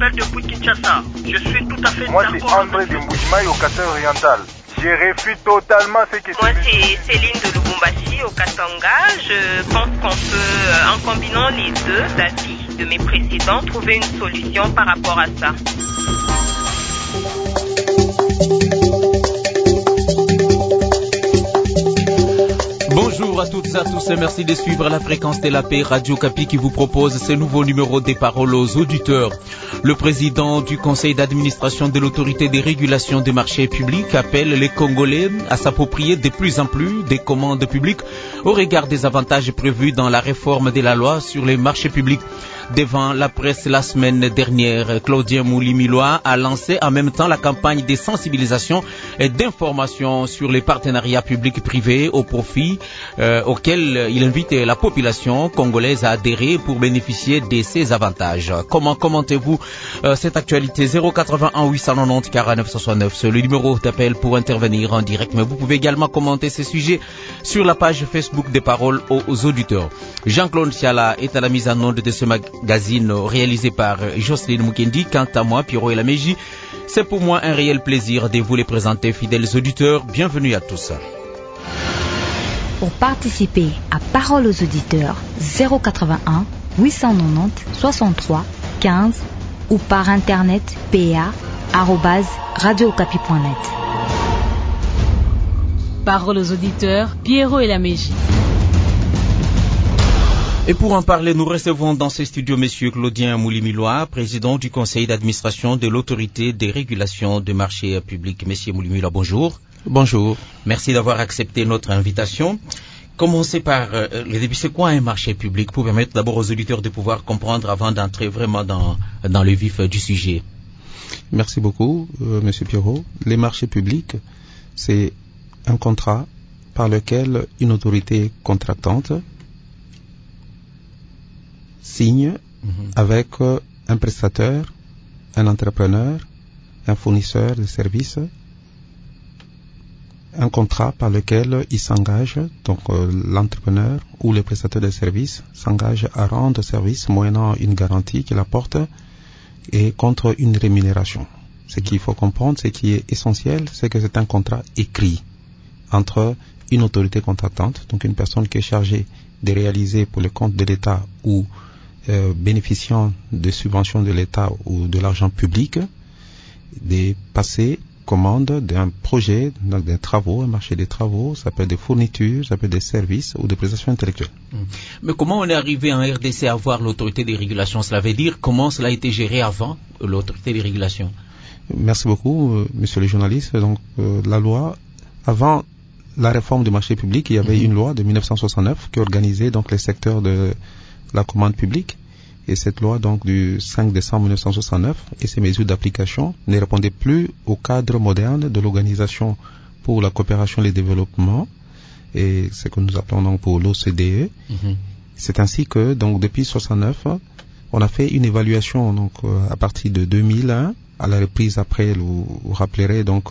appelle depuis Kinshasa. Je suis tout à fait Moi, d'accord. c'est André de Mbujimaï au Katanga oriental. Je refuse totalement ce que Moi, c'est Céline de Lubumbashi au Katanga. Je pense qu'on peut, en combinant les deux avis de mes précédents, trouver une solution par rapport à ça. Bonjour à toutes et à tous et merci de suivre la fréquence de la paix Radio Kapi qui vous propose ce nouveau numéro des paroles aux auditeurs. Le président du conseil d'administration de l'autorité des régulations des marchés publics appelle les Congolais à s'approprier de plus en plus des commandes publiques au regard des avantages prévus dans la réforme de la loi sur les marchés publics. Devant la presse la semaine dernière, Claudien Moulimiloa a lancé en même temps la campagne de sensibilisation et d'information sur les partenariats publics-privés au profit auquel il invite la population congolaise à adhérer pour bénéficier de ces avantages. Comment commentez-vous cette actualité? 081 890 49 69, c'est le numéro d'appel pour intervenir en direct. Mais vous pouvez également commenter ces sujets sur la page Facebook des paroles aux auditeurs. Jean-Claude Siala est à la mise en onde de ce magazine réalisé par Jocelyne Mukendi. Quant à moi, Pierrot Elameji, c'est pour moi un réel plaisir de vous les présenter, fidèles auditeurs. Bienvenue à tous. Pour participer à Paroles aux auditeurs, 081 890 63 15 ou par internet pa@radiocapi.net. Paroles aux auditeurs, Pierrot Elameji. Et pour en parler, nous recevons dans ce studio M. Claudien Moulimiloa, président du conseil d'administration de l'autorité des régulations des marchés publics. M. Moulimiloa, bonjour. Bonjour. Merci d'avoir accepté notre invitation. Commencez par le début. C'est quoi un marché public pour permettre d'abord aux auditeurs de pouvoir comprendre avant d'entrer vraiment dans le vif du sujet? Merci beaucoup, M. Pierrot. Les marchés publics, c'est un contrat par lequel une autorité contractante signe avec un prestataire, un entrepreneur, un fournisseur de services, un contrat par lequel il s'engage, donc l'entrepreneur ou le prestataire de services s'engage à rendre service moyennant une garantie qu'il apporte et contre une rémunération. Ce qu'il faut comprendre, ce qui est essentiel, c'est que c'est un contrat écrit entre une autorité contractante, donc une personne qui est chargée de réaliser pour le compte de l'État ou bénéficiant de subventions de l'État ou de l'argent public, de passer commande d'un projet, donc des travaux, un marché des travaux, ça peut être des fournitures, ça peut être des services ou des prestations intellectuelles. Mais comment on est arrivé en RDC à avoir l'autorité des régulations? Cela veut dire comment cela a été géré avant l'autorité des régulations? Merci beaucoup, monsieur le journaliste. Donc, la loi, avant la réforme du marché public, il y avait une loi de 1969 qui organisait donc les secteurs de la commande publique. Et cette loi donc du 5 décembre 1969 et ses mesures d'application ne répondaient plus au cadre moderne de l'Organisation pour la coopération et le développement, et ce que nous appelons donc pour l'OCDE. C'est ainsi que donc depuis 1969, on a fait une évaluation donc à partir de 2001, à la reprise après, vous rappellerez donc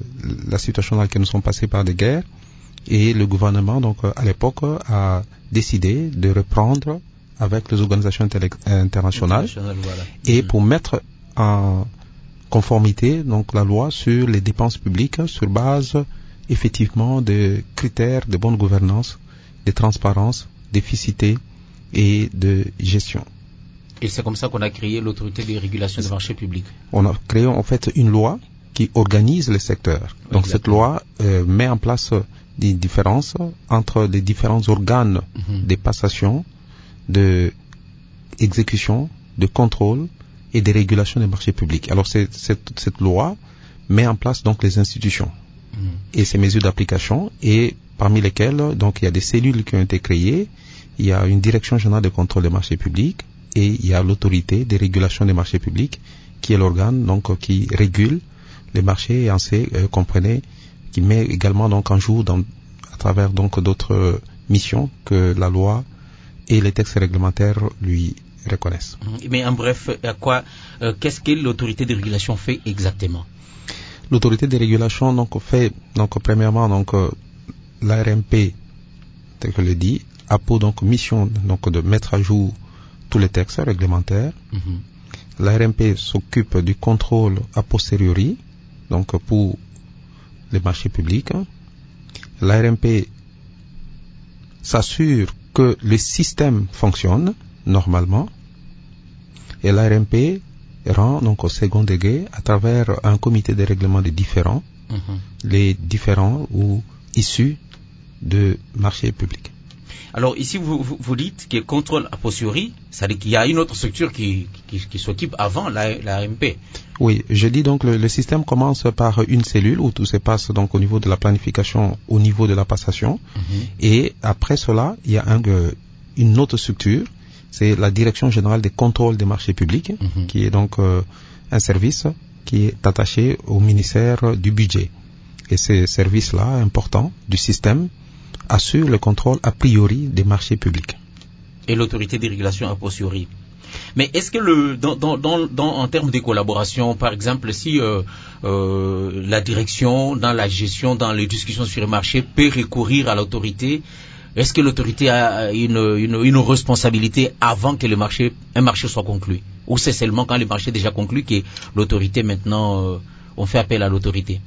la situation dans laquelle nous sommes passés par des guerres, et le gouvernement donc à l'époque a décidé de reprendre avec les organisations internationales et pour mettre en conformité donc la loi sur les dépenses publiques sur base effectivement de critères de bonne gouvernance, de transparence, d'efficacité et de gestion. Et c'est comme ça qu'on a créé l'autorité des régulations des marchés publics. On a créé en fait une loi qui organise le secteur. Donc cette loi met en place des différences entre les différents organes de passation, de exécution, de contrôle et de régulation des marchés publics. Alors cette loi met en place donc les institutions et ces mesures d'application, et parmi lesquelles donc il y a des cellules qui ont été créées, il y a une direction générale de contrôle des marchés publics et il y a l'autorité de régulation des marchés publics qui est l'organe donc qui régule les marchés et comprenez, qui met également donc en jour à travers donc d'autres missions que la loi et les textes réglementaires lui reconnaissent. Mais en bref, qu'est-ce que l'autorité de régulation fait exactement? L'autorité de régulation donc fait premièrement l'ARMP, tel que le dit, a pour donc mission donc de mettre à jour tous les textes réglementaires, l'ARMP s'occupe du contrôle a posteriori, donc pour les marchés publics. L'ARMP s'assure que le système fonctionne normalement et l'ARMP rend donc au second degré à travers un comité de règlement des différends, les différends ou issus de marchés publics. Alors ici, vous dites que contrôle a posteriori, c'est-à-dire qu'il y a une autre structure qui s'occupe avant l'ARMP. Oui, je dis donc le système commence par une cellule où tout se passe donc au niveau de la planification, au niveau de la passation. Et après cela, il y a une autre structure, c'est la Direction générale des contrôles des marchés publics, qui est donc un service qui est attaché au ministère du budget. Et ce service-là, important du système, assure le contrôle a priori des marchés publics. Et l'autorité de régulation a posteriori. Mais est-ce que en termes de collaboration, par exemple, si la direction, dans la gestion, dans les discussions sur le marché, peut recourir à l'autorité, est-ce que l'autorité a une responsabilité avant que un marché soit conclu? Ou c'est seulement quand le marché est déjà conclu que l'autorité maintenant, on fait appel à l'autorité?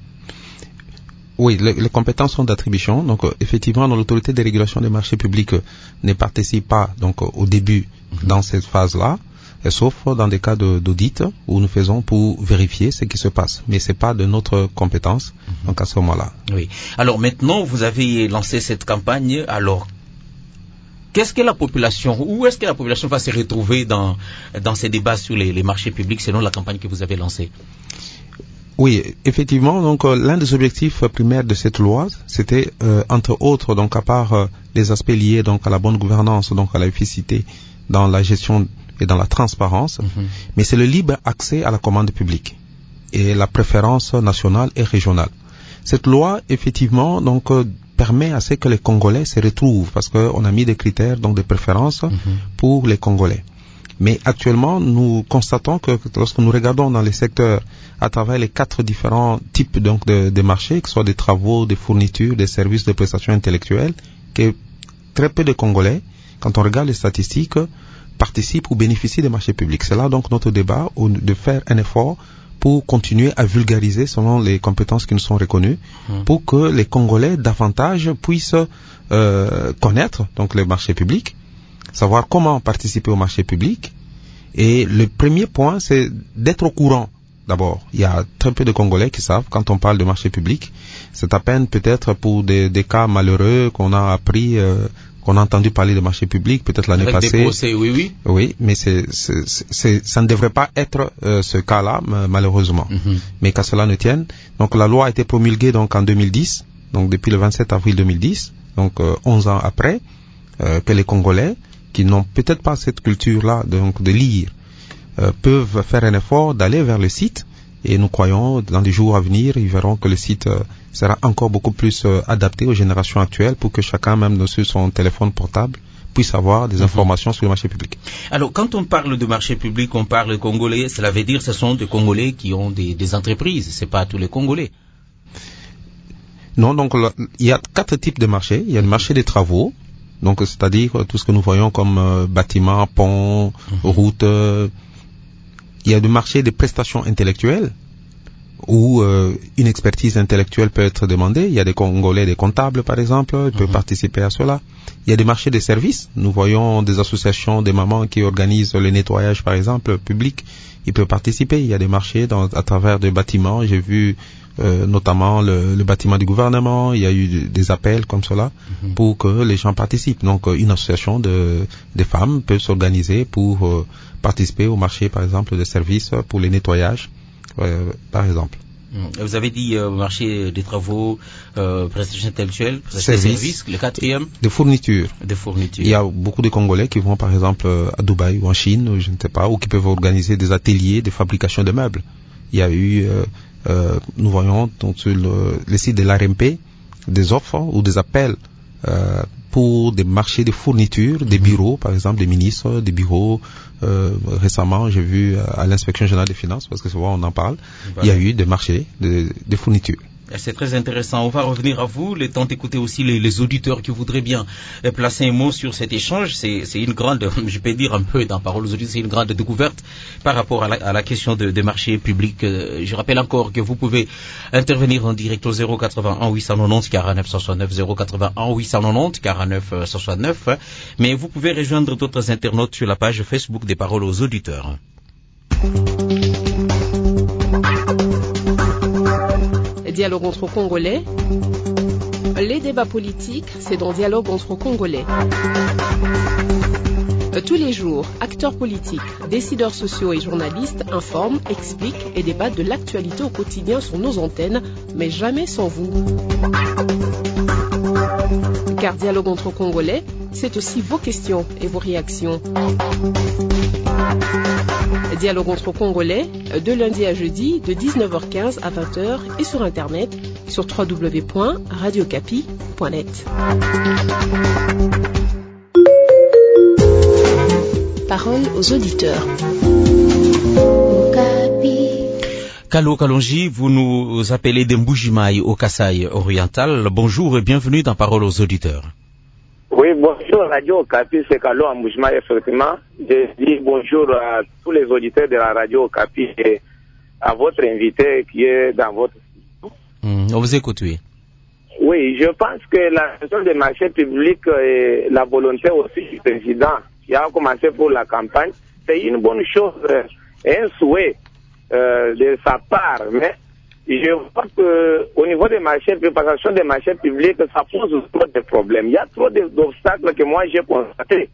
Oui, les compétences sont d'attribution. Donc, effectivement, l'autorité de régulation des marchés publics ne participe pas donc au début dans cette phase-là, sauf dans des cas d'audit où nous faisons pour vérifier ce qui se passe. Mais c'est pas de notre compétence. Donc, à ce moment-là. Oui. Alors maintenant, vous avez lancé cette campagne. Alors, qu'est-ce que la population, où est-ce que la population va se retrouver dans ces débats sur les marchés publics selon la campagne que vous avez lancée? Oui, effectivement, donc l'un des objectifs primaires de cette loi, c'était entre autres, donc à part les aspects liés donc à la bonne gouvernance, donc à l'efficacité dans la gestion et dans la transparence, mais c'est le libre accès à la commande publique et la préférence nationale et régionale. Cette loi, effectivement, donc permet à ce que les Congolais se retrouvent parce qu'on a mis des critères donc de préférence pour les Congolais. Mais actuellement, nous constatons que lorsque nous regardons dans les secteurs à travers les 4 différents types donc de marchés, que ce soit des travaux, des fournitures, des services de prestations intellectuelles, que très peu de Congolais, quand on regarde les statistiques, participent ou bénéficient des marchés publics. C'est là donc notre débat de faire un effort pour continuer à vulgariser selon les compétences qui nous sont reconnues, pour que les Congolais davantage puissent connaître donc les marchés publics, savoir comment participer au marché public. Et le premier point, c'est d'être au courant. D'abord, il y a très peu de Congolais qui savent, quand on parle de marché public, c'est à peine peut-être pour des cas malheureux qu'on a appris, qu'on a entendu parler de marché public, peut-être l'année passée. Des procès, oui. Oui, mais ça ne devrait pas être ce cas-là, malheureusement. Mais qu'à cela ne tienne. Donc la loi a été promulguée donc en 2010, donc depuis le 27 avril 2010, donc 11 ans après, que les Congolais qui n'ont peut-être pas cette culture-là donc de lire, peuvent faire un effort d'aller vers le site et nous croyons dans les jours à venir, ils verront que le site sera encore beaucoup plus adapté aux générations actuelles pour que chacun, même sur son téléphone portable, puisse avoir des informations sur le marché public. Alors, quand on parle de marché public, on parle de Congolais, cela veut dire que ce sont des Congolais qui ont des entreprises, c'est pas tous les Congolais. Non, donc il y a 4 types de marchés. Il y a le marché des travaux, donc c'est-à-dire tout ce que nous voyons comme bâtiments, ponts, routes. Il y a le marché des prestations intellectuelles où une expertise intellectuelle peut être demandée. Il y a des Congolais, des comptables par exemple, ils peuvent participer à cela. Il y a des marchés des services. Nous voyons des associations, des mamans qui organisent le nettoyage par exemple public. Ils peuvent participer. Il y a des marchés à travers des bâtiments. J'ai vu notamment le bâtiment du gouvernement. Il y a eu des appels comme cela pour que les gens participent. Donc une association des femmes peut s'organiser pour participer au marché par exemple des services pour les nettoyages par exemple. Vous avez dit marché des travaux, prestations intellectuelles, services, le 4e. Des fournitures. Il y a beaucoup de Congolais qui vont par exemple à Dubaï ou en Chine, ou je ne sais pas, ou qui peuvent organiser des ateliers de fabrication de meubles. Il y a eu, nous voyons donc, sur le site de l'ARMP des offres ou des appels pour des marchés de fournitures, des bureaux, par exemple des ministres, des bureaux. Récemment, j'ai vu à l'inspection générale des finances, parce que souvent on en parle, il y a eu des marchés de fournitures. C'est très intéressant. On va revenir à vous, le temps d'écouter aussi les auditeurs qui voudraient bien placer un mot sur cet échange. C'est une grande, je peux dire un peu dans Parole aux auditeurs, c'est une grande découverte par rapport à la question des marchés publics. Je rappelle encore que vous pouvez intervenir en direct au 081 890 49 69, 081 890 49 69, mais vous pouvez rejoindre d'autres internautes sur la page Facebook des Paroles aux auditeurs. Dialogue entre Congolais. Les débats politiques, c'est dans Dialogue entre Congolais. Tous les jours, acteurs politiques, décideurs sociaux et journalistes informent, expliquent et débattent de l'actualité au quotidien sur nos antennes, mais jamais sans vous. Car Dialogue entre Congolais, c'est aussi vos questions et vos réactions. Dialogue entre Congolais, de lundi à jeudi, de 19h15 à 20h et sur Internet, sur www.radiocapi.net. Parole aux auditeurs. Kalo Kalonji, vous nous appelez de Mbujimaï au Kasaï oriental. Bonjour et bienvenue dans Parole aux auditeurs. Oui, bonjour Radio Okapi, c'est Kalo Mbujimaï, effectivement. Je dis bonjour à tous les auditeurs de la Radio Okapi et à votre invité qui est dans votre studio. On vous écoute, oui. Oui, je pense que la question des marchés publics et la volonté aussi du président qui a commencé pour la campagne, c'est une bonne chose et un souhait de sa part, mais je vois qu'au niveau des marchés, préparation des marchés publics, ça pose trop de problèmes. Il y a trop d'obstacles que moi j'ai constatés.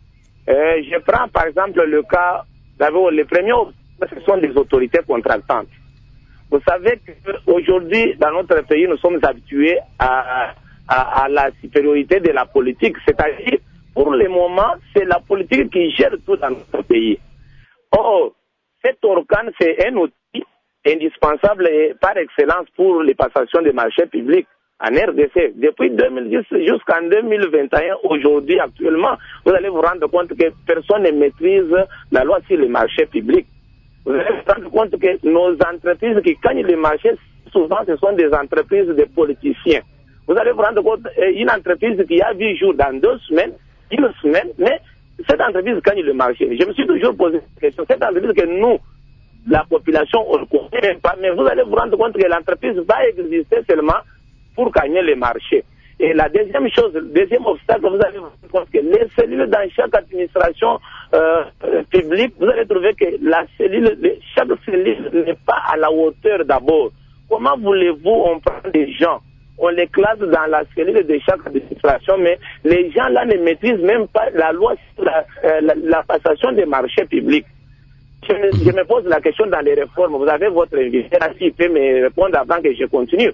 Je prends par exemple le cas, d'abord, les premiers obstacles, ce sont des autorités contractantes. Vous savez qu'aujourd'hui, dans notre pays, nous sommes habitués à la supériorité de la politique, c'est-à-dire, pour le moment, c'est la politique qui gère tout dans notre pays. Or, cet organe, c'est un outil indispensable et par excellence pour les passations des marchés publics en RDC. Depuis 2010 jusqu'en 2021, aujourd'hui, actuellement, vous allez vous rendre compte que personne ne maîtrise la loi sur les marchés publics. Vous allez vous rendre compte que nos entreprises qui gagnent les marchés, souvent, ce sont des entreprises de politiciens. Vous allez vous rendre compte une entreprise qui a 8 jours dans 2 semaines, une semaine, mais cette entreprise gagne le marché. Je me suis toujours posé cette question. Cette entreprise que nous, la population, on ne connaît même pas, mais vous allez vous rendre compte que l'entreprise va exister seulement pour gagner les marchés. Et la deuxième chose, le deuxième obstacle, vous allez vous rendre compte que les cellules dans chaque administration publique, vous allez trouver que chaque cellule n'est pas à la hauteur d'abord. Comment voulez-vous, on prend des gens, on les classe dans la cellule de chaque administration, mais les gens là ne maîtrisent même pas la loi sur la passation des marchés publics. Je me pose la question dans les réformes. Vous avez votre invité là, s'il peut me répondre avant que je continue.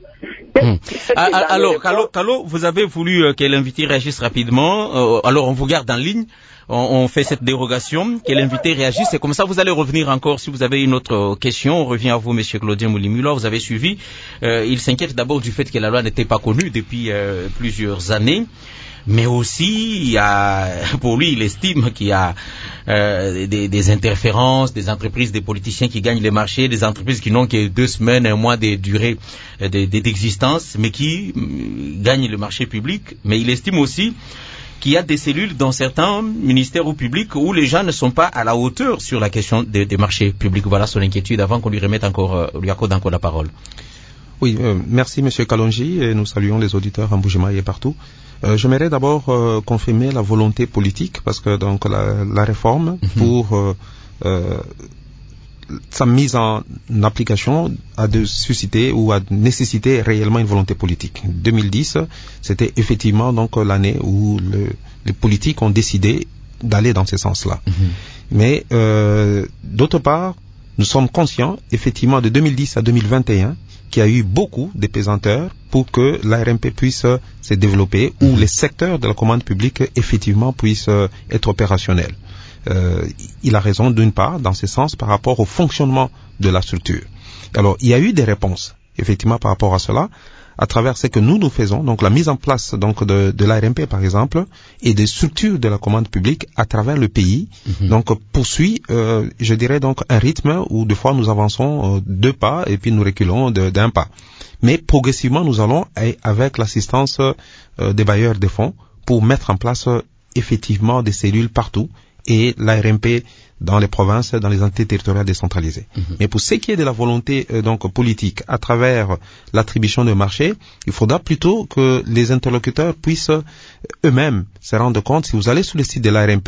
Alors, Kalo, vous avez voulu que l'invité réagisse rapidement. Alors, on vous garde en ligne. On fait cette dérogation, que l'invité réagisse. Et comme ça, vous allez revenir encore si vous avez une autre question. On revient à vous, Monsieur Claudien Moulimula. Vous avez suivi. Il s'inquiète d'abord du fait que la loi n'était pas connue depuis plusieurs années. Mais aussi, pour lui, il estime qu'il y a des interférences, des entreprises, des politiciens qui gagnent les marchés, des entreprises qui n'ont que 2 semaines, 1 mois de durée d'existence, mais qui gagnent le marché public. Mais il estime aussi qu'il y a des cellules dans certains ministères ou publics où les gens ne sont pas à la hauteur sur la question des marchés publics. Voilà son inquiétude avant qu'on lui remette lui accorde encore la parole. Oui, merci Monsieur Kalonji et nous saluons les auditeurs en Mbujimaï et partout. J'aimerais d'abord confirmer la volonté politique parce que donc la réforme pour sa mise en application a de susciter ou a nécessité réellement une volonté politique. 2010, c'était effectivement donc l'année où les politiques ont décidé d'aller dans ce sens-là. Mais d'autre part, nous sommes conscients effectivement de 2010 à 2021 qu'il y a eu beaucoup d'épésanteurs pour que l'ARMP puisse se développer ou les secteurs de la commande publique effectivement puissent être opérationnels. Il a raison d'une part dans ce sens par rapport au fonctionnement de la structure. Alors il y a eu des réponses effectivement par rapport à cela à travers ce que nous faisons, donc la mise en place donc de l'ARMP par exemple et des structures de la commande publique à travers le pays. Donc poursuit je dirais donc un rythme où des fois nous avançons 2 pas et puis nous reculons d'1 pas. mais progressivement, nous allons, avec l'assistance des bailleurs des fonds, pour mettre en place effectivement des cellules partout et l'ARMP dans les provinces, dans les entités territoriales décentralisées. Mais pour ce qui est de la volonté donc politique à travers l'attribution de marché, il faudra plutôt que les interlocuteurs puissent eux-mêmes se rendre compte. Si vous allez sur le site de l'ARMP,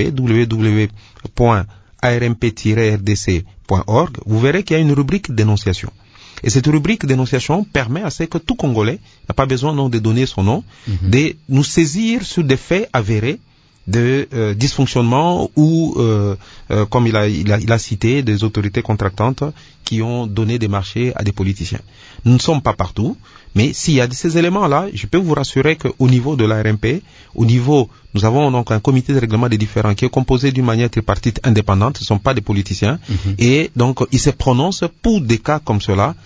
www.armp-rdc.org, vous verrez qu'il y a une rubrique dénonciation. Et cette rubrique dénonciation permet à ce que tout Congolais n'a pas besoin donc de donner son nom, de nous saisir sur des faits avérés de dysfonctionnement ou, comme il a cité, des autorités contractantes qui ont donné des marchés à des politiciens. Nous ne sommes pas partout, mais s'il y a ces éléments-là, je peux vous rassurer qu'au niveau de l'ARMP, nous avons donc un comité de règlement des différends qui est composé d'une manière tripartite indépendante, ce ne sont pas des politiciens, et donc ils se prononcent pour des cas comme cela,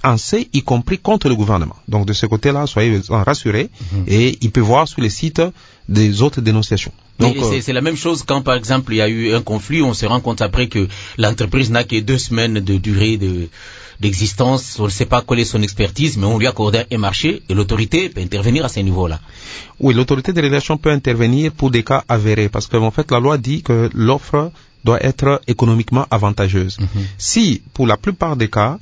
y compris contre le gouvernement. Donc de ce côté-là, soyez rassurés, et il peut voir sur les sites des autres dénonciations. Donc, c'est la même chose quand, par exemple, il y a eu un conflit, on se rend compte après que l'entreprise n'a que 2 semaines de durée d'existence, on ne sait pas quelle est son expertise, mais on lui accorde un marché et l'autorité peut intervenir à ce niveau-là. Oui, l'autorité de régulation peut intervenir pour des cas avérés, parce que en fait la loi dit que l'offre doit être économiquement avantageuse. Si, pour la plupart des cas,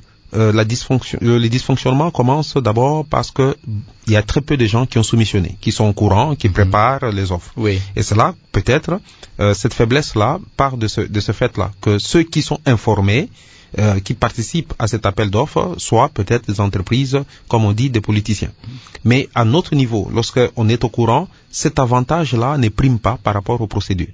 les dysfonctionnements commencent d'abord parce que il y a très peu de gens qui ont soumissionné, qui sont au courant, qui préparent les offres. Oui. Et cela, peut-être, cette faiblesse-là part de ce fait-là, que ceux qui sont informés, qui participent à cet appel d'offres, soient peut-être des entreprises, comme on dit, des politiciens. Mais à notre niveau, lorsqu'on est au courant, cet avantage-là ne prime pas par rapport aux procédures.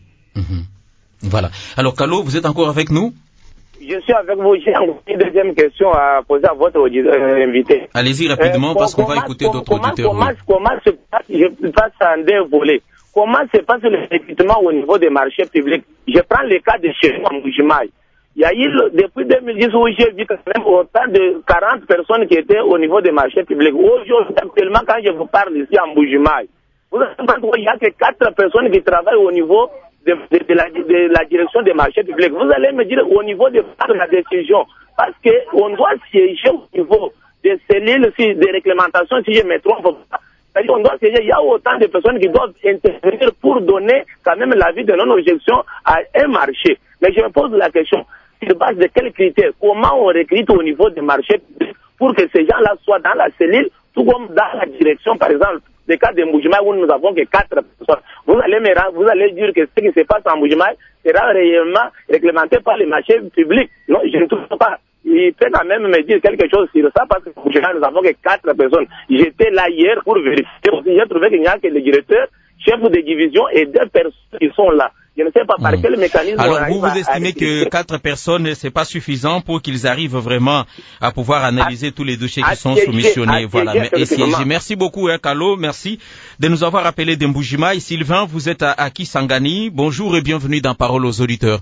Voilà. Alors, Kalo, vous êtes encore avec nous? Je suis avec vous. J'ai une deuxième question à poser à votre invité. Allez-y rapidement parce qu'on va écouter d'autres auditeurs. Comment se passe, je passe en 2 volets. Comment se passe le recrutement au niveau des marchés publics? Je prends le cas de chez nous, en Mbujimaï. Il y a eu, depuis 2010, où j'ai vu quand même autant de 40 personnes qui étaient au niveau des marchés publics. Aujourd'hui, actuellement, quand je vous parle ici en Mbujimaï, vous savez qu'il n'y a que 4 personnes qui travaillent au niveau de la direction des marchés publics. Vous allez me dire au niveau de la décision, parce qu'on doit siéger au niveau des cellules de réglementation, si je me trompe pas. C'est-à-dire qu'on doit siéger, il y a autant de personnes qui doivent intervenir pour donner quand même l'avis de non-objection à un marché. Mais je me pose la question, sur base de quels critères, comment on recrute au niveau des marchés publics pour que ces gens-là soient dans la cellule, tout comme dans la direction, par exemple, des cas de Mbujimaï où nous avons que 4 personnes. Vous allez dire que ce qui se passe en Mbujimaï sera réellement réglementé par les marchés publics. Non, je ne trouve pas. Il peut quand même me dire quelque chose sur ça parce que nous avons que 4 personnes. J'étais là hier pour vérifier aussi. J'ai trouvé qu'il n'y a que le directeur, chef de division et 2 personnes qui sont là. Je ne sais pas par quel mécanisme. Alors vous estimez que 4 personnes, c'est pas suffisant pour qu'ils arrivent vraiment à pouvoir analyser tous les dossiers qui sont soumissionnés. Voilà. Merci beaucoup, Kalo. Merci de nous avoir appelé de Mbujimaï. Sylvain, vous êtes à Kisangani. Bonjour et bienvenue dans Parole aux auditeurs.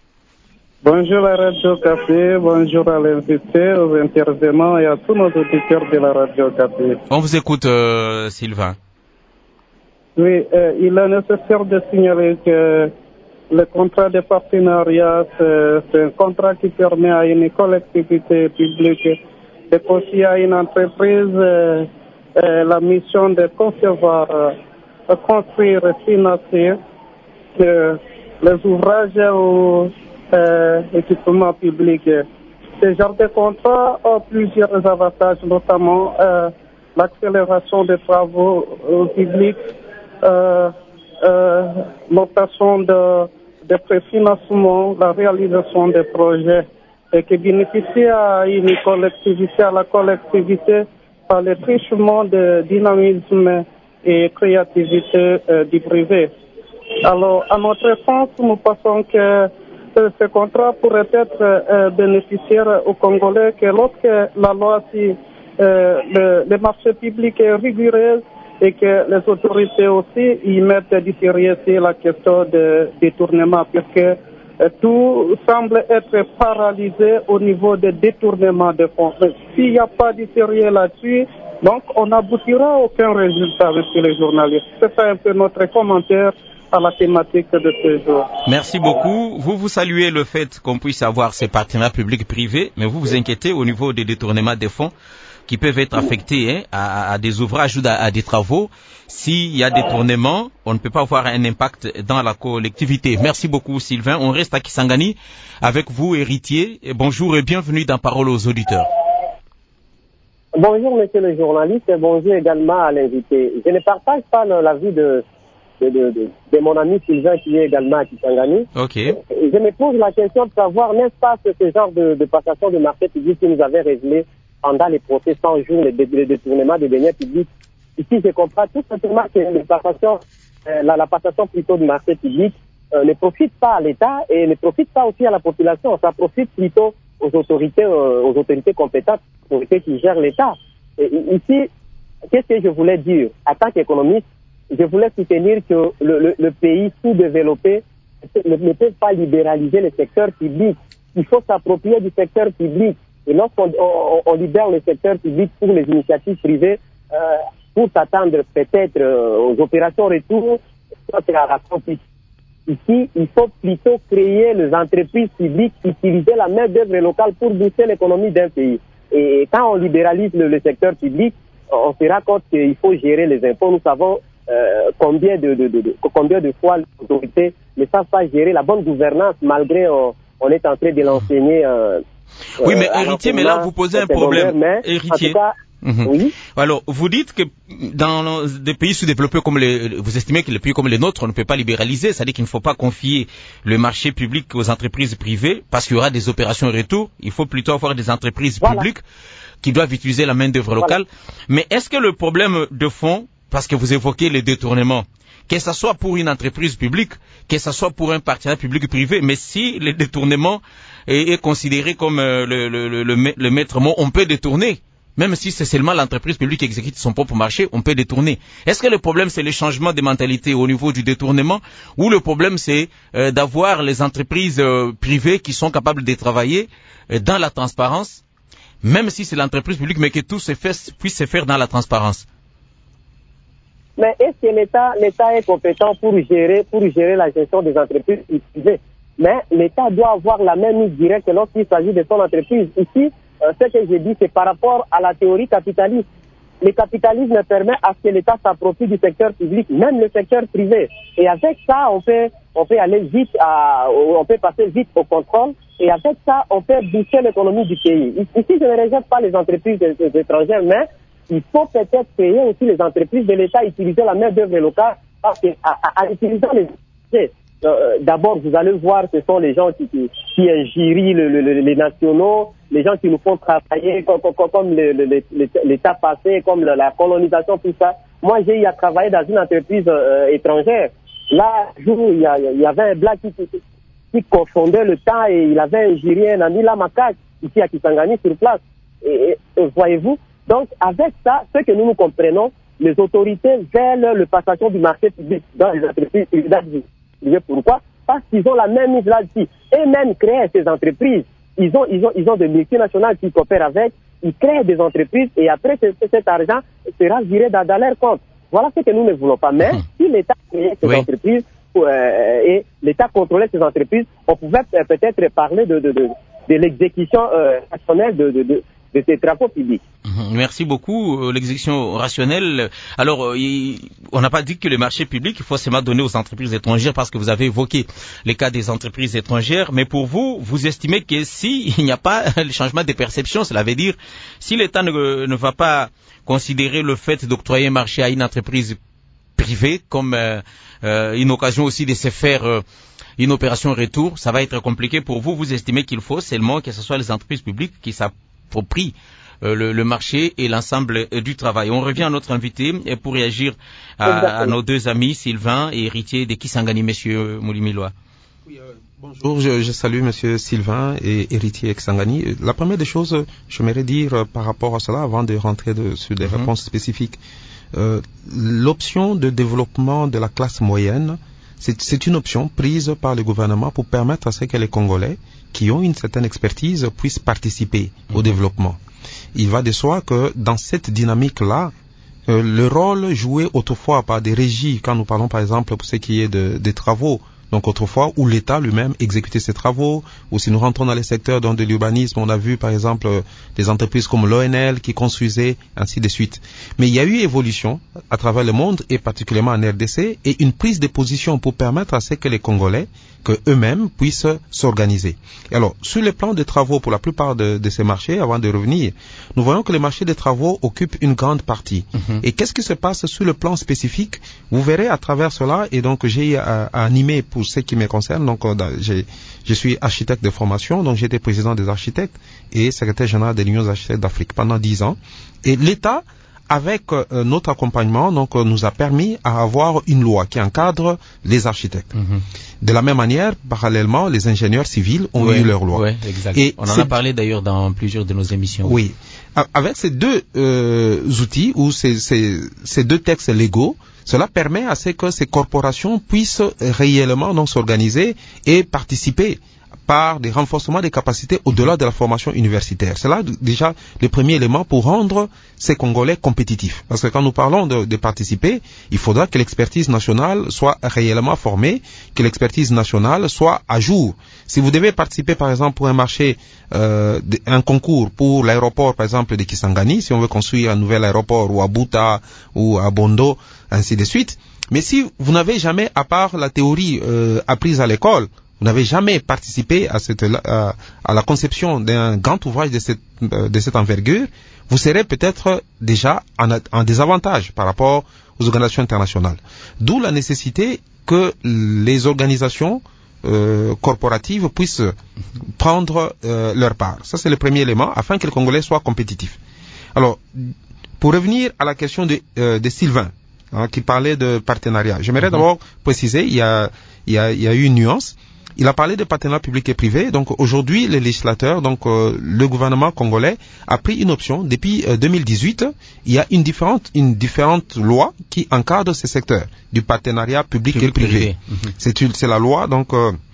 Bonjour à Radio Café, bonjour à l'invité, aux intervenants et à tous nos auditeurs de la Radio Café. On vous écoute, Sylvain. Oui, il est nécessaire de signaler que le contrat de partenariat, c'est un contrat qui permet à une collectivité publique de confier à une entreprise la mission de concevoir, construire et financer les ouvrages ou équipements publics. Ce genre de contrat a plusieurs avantages, notamment l'accélération des travaux publics, l'obtention de préfinancement, la réalisation des projets et qui bénéficie à une collectivité, à la collectivité par le truchement de dynamisme et créativité du privé. Alors, à notre sens, nous pensons que ce contrat pourrait être bénéficiaire aux Congolais que lorsque la loi, si le marché public est rigoureux et que les autorités aussi y mettent du sérieux sur la question de détournement, puisque tout semble être paralysé au niveau des détournements de fonds. S'il n'y a pas de sérieux là-dessus, donc on n'aboutira à aucun résultat, monsieur les journalistes. C'est ça un peu notre commentaire à la thématique de ce jour. Merci beaucoup. Vous saluez le fait qu'on puisse avoir ces partenariats publics-privés, mais vous vous inquiétez au niveau des détournements des fonds qui peuvent être affectés à des ouvrages ou à des travaux. S'il y a détournement, on ne peut pas avoir un impact dans la collectivité. Merci beaucoup Sylvain. On reste à Kisangani avec vous, héritier. Bonjour et bienvenue dans Parole aux auditeurs. Bonjour monsieur le journaliste et bonjour également à l'invité. Je ne partage pas l'avis de mon ami Sylvain qui est également à Kisangani. Ok. Je me pose la question de savoir, n'est-ce pas ce genre de passation de marché public qui nous avait révélé pendant les procès 100 jours, les détournements des deniers publics. Ici, je comprends tout simplement que la passation plutôt du marché public ne profite pas à l'État et ne profite pas aussi à la population. Ça profite plutôt aux autorités compétentes, aux autorités qui gèrent l'État. Et ici, qu'est-ce que je voulais dire? En tant qu'économiste, je voulais soutenir que le pays sous-développé ne peut pas libéraliser le secteur public. Il faut s'approprier du secteur public. Et lorsqu'on libère le secteur public pour les initiatives privées, pour s'attendre peut-être aux opérations retour, c'est à la compétition. Ici, il faut plutôt créer les entreprises publiques, utiliser la main-d'œuvre locale pour booster l'économie d'un pays. Et quand on libéralise le secteur public, on se rend compte qu'il faut gérer les impôts. Nous savons combien de fois les autorités ne savent pas gérer la bonne gouvernance malgré on est en train de l'enseigner. Oui, mais héritier, mais là vous posez un problème. Héritier. En tout cas, oui. Alors, vous dites que dans des pays sous-développés vous estimez que les pays comme les nôtres, on ne peut pas libéraliser, c'est-à-dire qu'il ne faut pas confier le marché public aux entreprises privées parce qu'il y aura des opérations retour. Il faut plutôt avoir des entreprises publiques qui doivent utiliser la main-d'œuvre locale. Mais est-ce que le problème de fond, parce que vous évoquez les détournements, que ce soit pour une entreprise publique, que ce soit pour un partenariat public-privé, mais si le détournement est considéré comme le maître mot, on peut détourner. Même si c'est seulement l'entreprise publique qui exécute son propre marché, on peut détourner. Est-ce que le problème, c'est le changement de mentalité au niveau du détournement, ou le problème, c'est d'avoir les entreprises privées qui sont capables de travailler dans la transparence, même si c'est l'entreprise publique, mais que tout puisse se faire dans la transparence? Mais est-ce que l'État est compétent pour gérer la gestion des entreprises privées? Mais l'État doit avoir la même mise directe lorsqu'il s'agit de son entreprise. Ici, ce que j'ai dit, c'est par rapport à la théorie capitaliste. Le capitalisme permet à ce que l'État s'approprie du secteur public, même le secteur privé. Et avec ça, on peut aller vite on peut passer vite au contrôle. Et avec ça, on peut booster l'économie du pays. Ici, je ne rejette pas les entreprises étrangères, mais il faut peut-être créer aussi les entreprises de l'État, utiliser la main-d'œuvre locale, parce qu'en utilisant les d'abord, vous allez voir, ce sont les gens qui ingérient les nationaux, les gens qui nous font travailler comme l'État passé, comme la colonisation, tout ça. Moi, j'ai eu à travailler dans une entreprise étrangère. Là, il y avait un black qui confondait le temps et il avait ingéré un ami Lamakak, ici à Kisangani, sur place. Et voyez-vous, donc avec ça, ce que nous comprenons, les autorités veulent le passation du marché public dans les entreprises privées. Pourquoi? Parce qu'ils ont la même mise là-dessus. Et même créer ces entreprises, ils ont des multinationales qui coopèrent avec, ils créent des entreprises et après cet argent sera viré dans leur compte. Voilà ce que nous ne voulons pas. Mais si l'État créait ces entreprises et l'État contrôlait ces entreprises, on pouvait peut-être parler de l'exécution rationnelle de ces travaux publics. Merci beaucoup. L'exécution rationnelle. Alors, on n'a pas dit que le marché public, il faut seulement donner aux entreprises étrangères parce que vous avez évoqué les cas des entreprises étrangères. Mais pour vous, vous estimez que s'il n'y a pas le changement de perception, cela veut dire si l'État ne va pas considérer le fait d'octroyer un marché à une entreprise privée comme une occasion aussi de se faire une opération retour, ça va être compliqué pour vous. Vous estimez qu'il faut seulement que ce soit les entreprises publiques qui s'approprient le marché et l'ensemble du travail. On revient à notre invité pour réagir à nos deux amis, Sylvain et héritier de Kisangani, monsieur Moulimiloa. Oui, bonjour, je salue monsieur Sylvain et héritier Kisangani. La première des choses, j'aimerais dire par rapport à cela, avant de rentrer sur des réponses spécifiques, l'option de développement de la classe moyenne, c'est une option prise par le gouvernement pour permettre à ce que les Congolais qui ont une certaine expertise puissent participer au développement. Il va de soi que dans cette dynamique-là, le rôle joué autrefois par des régies, quand nous parlons par exemple pour ce qui est des travaux donc autrefois, où l'État lui-même exécutait ses travaux, ou si nous rentrons dans les secteurs de l'urbanisme, on a vu par exemple des entreprises comme l'ONL qui construisaient, ainsi de suite. Mais il y a eu évolution à travers le monde, et particulièrement en RDC, et une prise de position pour permettre à ce que les Congolais, que eux-mêmes puissent s'organiser. Et alors, sur le plan des travaux, pour la plupart de ces marchés, avant de revenir, nous voyons que les marchés des travaux occupent une grande partie. Et qu'est-ce qui se passe sur le plan spécifique? Vous verrez à travers cela, et donc j'ai animé pour ce qui me concerne, donc je suis architecte de formation, donc j'étais président des architectes et secrétaire général de l'Union des architectes d'Afrique pendant 10 ans. Et l'État, avec notre accompagnement, donc nous a permis à avoir une loi qui encadre les architectes. De la même manière, parallèlement, les ingénieurs civils ont eu leur loi. Oui, exact. Et on en a parlé d'ailleurs dans plusieurs de nos émissions. Oui. Avec ces deux outils ou ces deux textes légaux, cela permet à ce que ces corporations puissent réellement donc s'organiser et participer par des renforcements des capacités au-delà de la formation universitaire. C'est là déjà le premier élément pour rendre ces Congolais compétitifs. Parce que quand nous parlons de participer, il faudra que l'expertise nationale soit réellement formée, que l'expertise nationale soit à jour. Si vous devez participer par exemple pour un marché, un concours pour l'aéroport par exemple de Kisangani, si on veut construire un nouvel aéroport, ou à Buta, ou à Bondo, ainsi de suite. Mais si vous n'avez jamais, à part la théorie apprise à l'école, vous n'avez jamais participé à la conception d'un grand ouvrage de cette envergure, vous serez peut-être déjà en désavantage par rapport aux organisations internationales. D'où la nécessité que les organisations corporatives puissent prendre leur part. Ça, c'est le premier élément, afin que les Congolais soient compétitifs. Alors, pour revenir à la question de Sylvain, qui parlait de partenariat, j'aimerais d'abord préciser, il y a eu une nuance. Il a parlé de partenariat public et privé. Donc aujourd'hui, les législateurs, donc le gouvernement congolais a pris une option. Depuis 2018, il y a une différente loi qui encadre ce secteur du partenariat public et privé. C'est la loi donc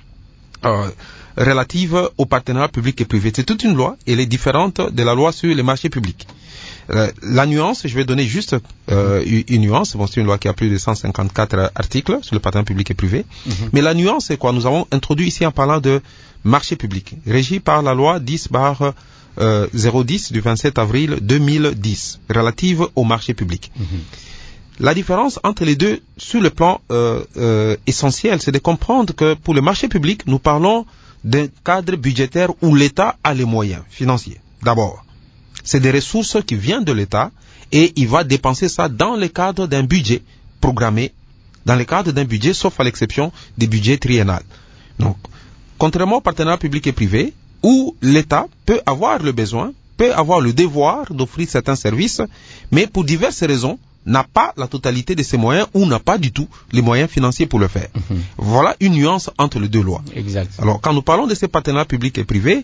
relative au partenariat public et privé. C'est toute une loi. Elle est différente de la loi sur les marchés publics. La nuance, je vais donner juste une nuance. Bon, c'est une loi qui a plus de 154 articles sur le partenariat public et privé. Mais la nuance, c'est quoi? Nous avons introduit ici en parlant de marché public, régi par la loi 10/010 du 27 avril 2010, relative au marché public. La différence entre les deux, sur le plan essentiel, c'est de comprendre que pour le marché public, nous parlons d'un cadre budgétaire où l'État a les moyens financiers. D'abord, c'est des ressources qui viennent de l'État et il va dépenser ça dans le cadre d'un budget programmé, dans le cadre d'un budget, sauf à l'exception des budgets triennales. Donc, contrairement au partenariat public et privé, où l'État peut avoir le besoin, peut avoir le devoir d'offrir certains services, mais pour diverses raisons, n'a pas la totalité de ses moyens ou n'a pas du tout les moyens financiers pour le faire. Voilà une nuance entre les deux lois. Exact. Alors, quand nous parlons de ces partenariats publics et privés,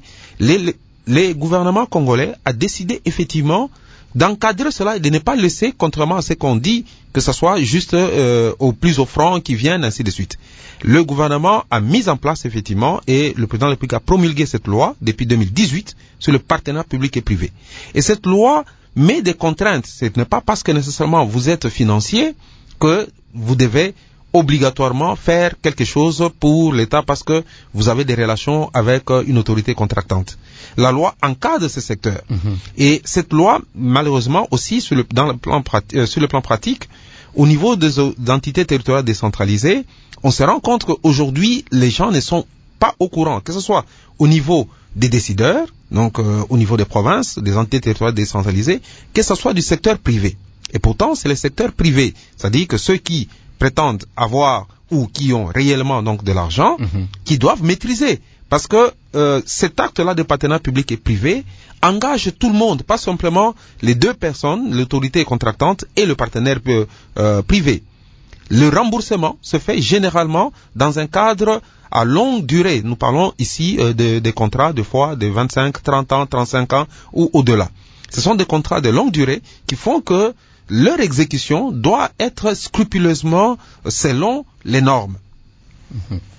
les gouvernements congolais a décidé effectivement d'encadrer cela et de ne pas laisser, contrairement à ce qu'on dit, que ce soit juste aux plus offrants qui viennent, ainsi de suite. Le gouvernement a mis en place effectivement, et le président de la République a promulgué cette loi depuis 2018 sur le partenariat public et privé. Et cette loi met des contraintes. Ce n'est pas parce que nécessairement vous êtes financier que vous devez obligatoirement faire quelque chose pour l'État parce que vous avez des relations avec une autorité contractante. La loi encadre ce secteur. Et cette loi, malheureusement aussi, sur le plan pratique, au niveau des entités territoriales décentralisées, on se rend compte qu'aujourd'hui, les gens ne sont pas au courant, que ce soit au niveau des décideurs, donc au niveau des provinces, des entités territoriales décentralisées, que ce soit du secteur privé. Et pourtant, c'est le secteur privé, c'est-à-dire que ceux qui prétendent avoir ou qui ont réellement donc de l'argent, qui doivent maîtriser. Parce que cet acte-là de partenariat public et privé engage tout le monde, pas simplement les deux personnes, l'autorité contractante et le partenaire privé. Le remboursement se fait généralement dans un cadre à longue durée. Nous parlons ici des contrats de fois de 25, 30 ans, 35 ans ou au-delà. Ce sont des contrats de longue durée qui font que leur exécution doit être scrupuleusement selon les normes.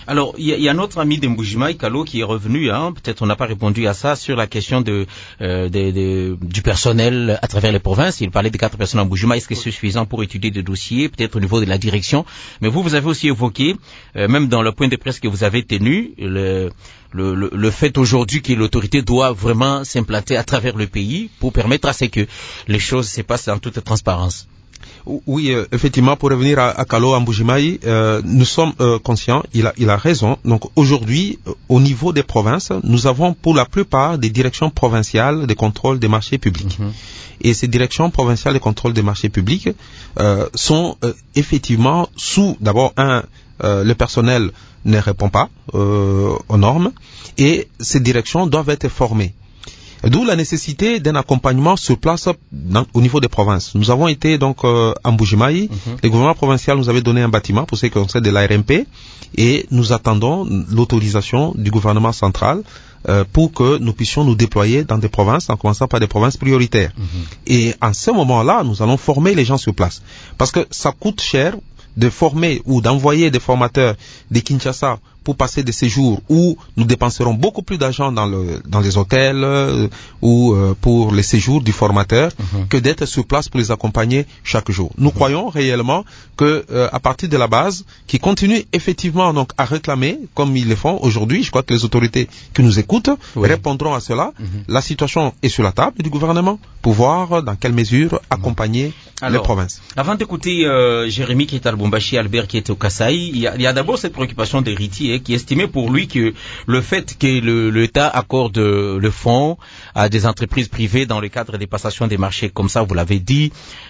Alors, il y a notre ami de Mbujimaï, Kalo, qui est revenu, peut-être on n'a pas répondu à ça, sur la question du personnel à travers les provinces. Il parlait de 4 personnes à Mbujimaï. Est-ce que c'est suffisant pour étudier des dossiers, peut-être au niveau de la direction? Mais vous avez aussi évoqué, même dans le point de presse que vous avez tenu, le fait aujourd'hui que l'autorité doit vraiment s'implanter à travers le pays pour permettre à ce que les choses se passent en toute transparence. Oui, effectivement, pour revenir à Kalo Mbujimaï, nous sommes conscients, il a raison. Donc aujourd'hui, au niveau des provinces, nous avons pour la plupart des directions provinciales de contrôle des marchés publics. Et ces directions provinciales de contrôle des marchés publics sont effectivement sous, d'abord, le personnel ne répond pas aux normes, et ces directions doivent être formées. D'où la nécessité d'un accompagnement sur place au niveau des provinces. Nous avons été donc à Mbujimaï. Le gouvernement provincial nous avait donné un bâtiment pour ce qui concerne de l'ARMP, et nous attendons l'autorisation du gouvernement central pour que nous puissions nous déployer dans des provinces, en commençant par des provinces prioritaires. Et en ce moment-là, nous allons former les gens sur place. Parce que ça coûte cher de former ou d'envoyer des formateurs de Kinshasa pour passer des séjours où nous dépenserons beaucoup plus d'argent dans les hôtels ou pour les séjours du formateur que d'être sur place pour les accompagner chaque jour. Nous croyons réellement que à partir de la base, qui continue effectivement donc à réclamer comme ils le font aujourd'hui, je crois que les autorités qui nous écoutent répondront à cela. La situation est sur la table du gouvernement pour voir dans quelle mesure accompagner les provinces. Avant d'écouter Jérémy qui est à Lubumbashi, Albert qui est au Kasaï, il y a d'abord cette préoccupation d'héritier qui estimait pour lui que le fait que l'État accorde le fonds à des entreprises privées dans le cadre des passations des marchés, comme ça vous l'avez dit,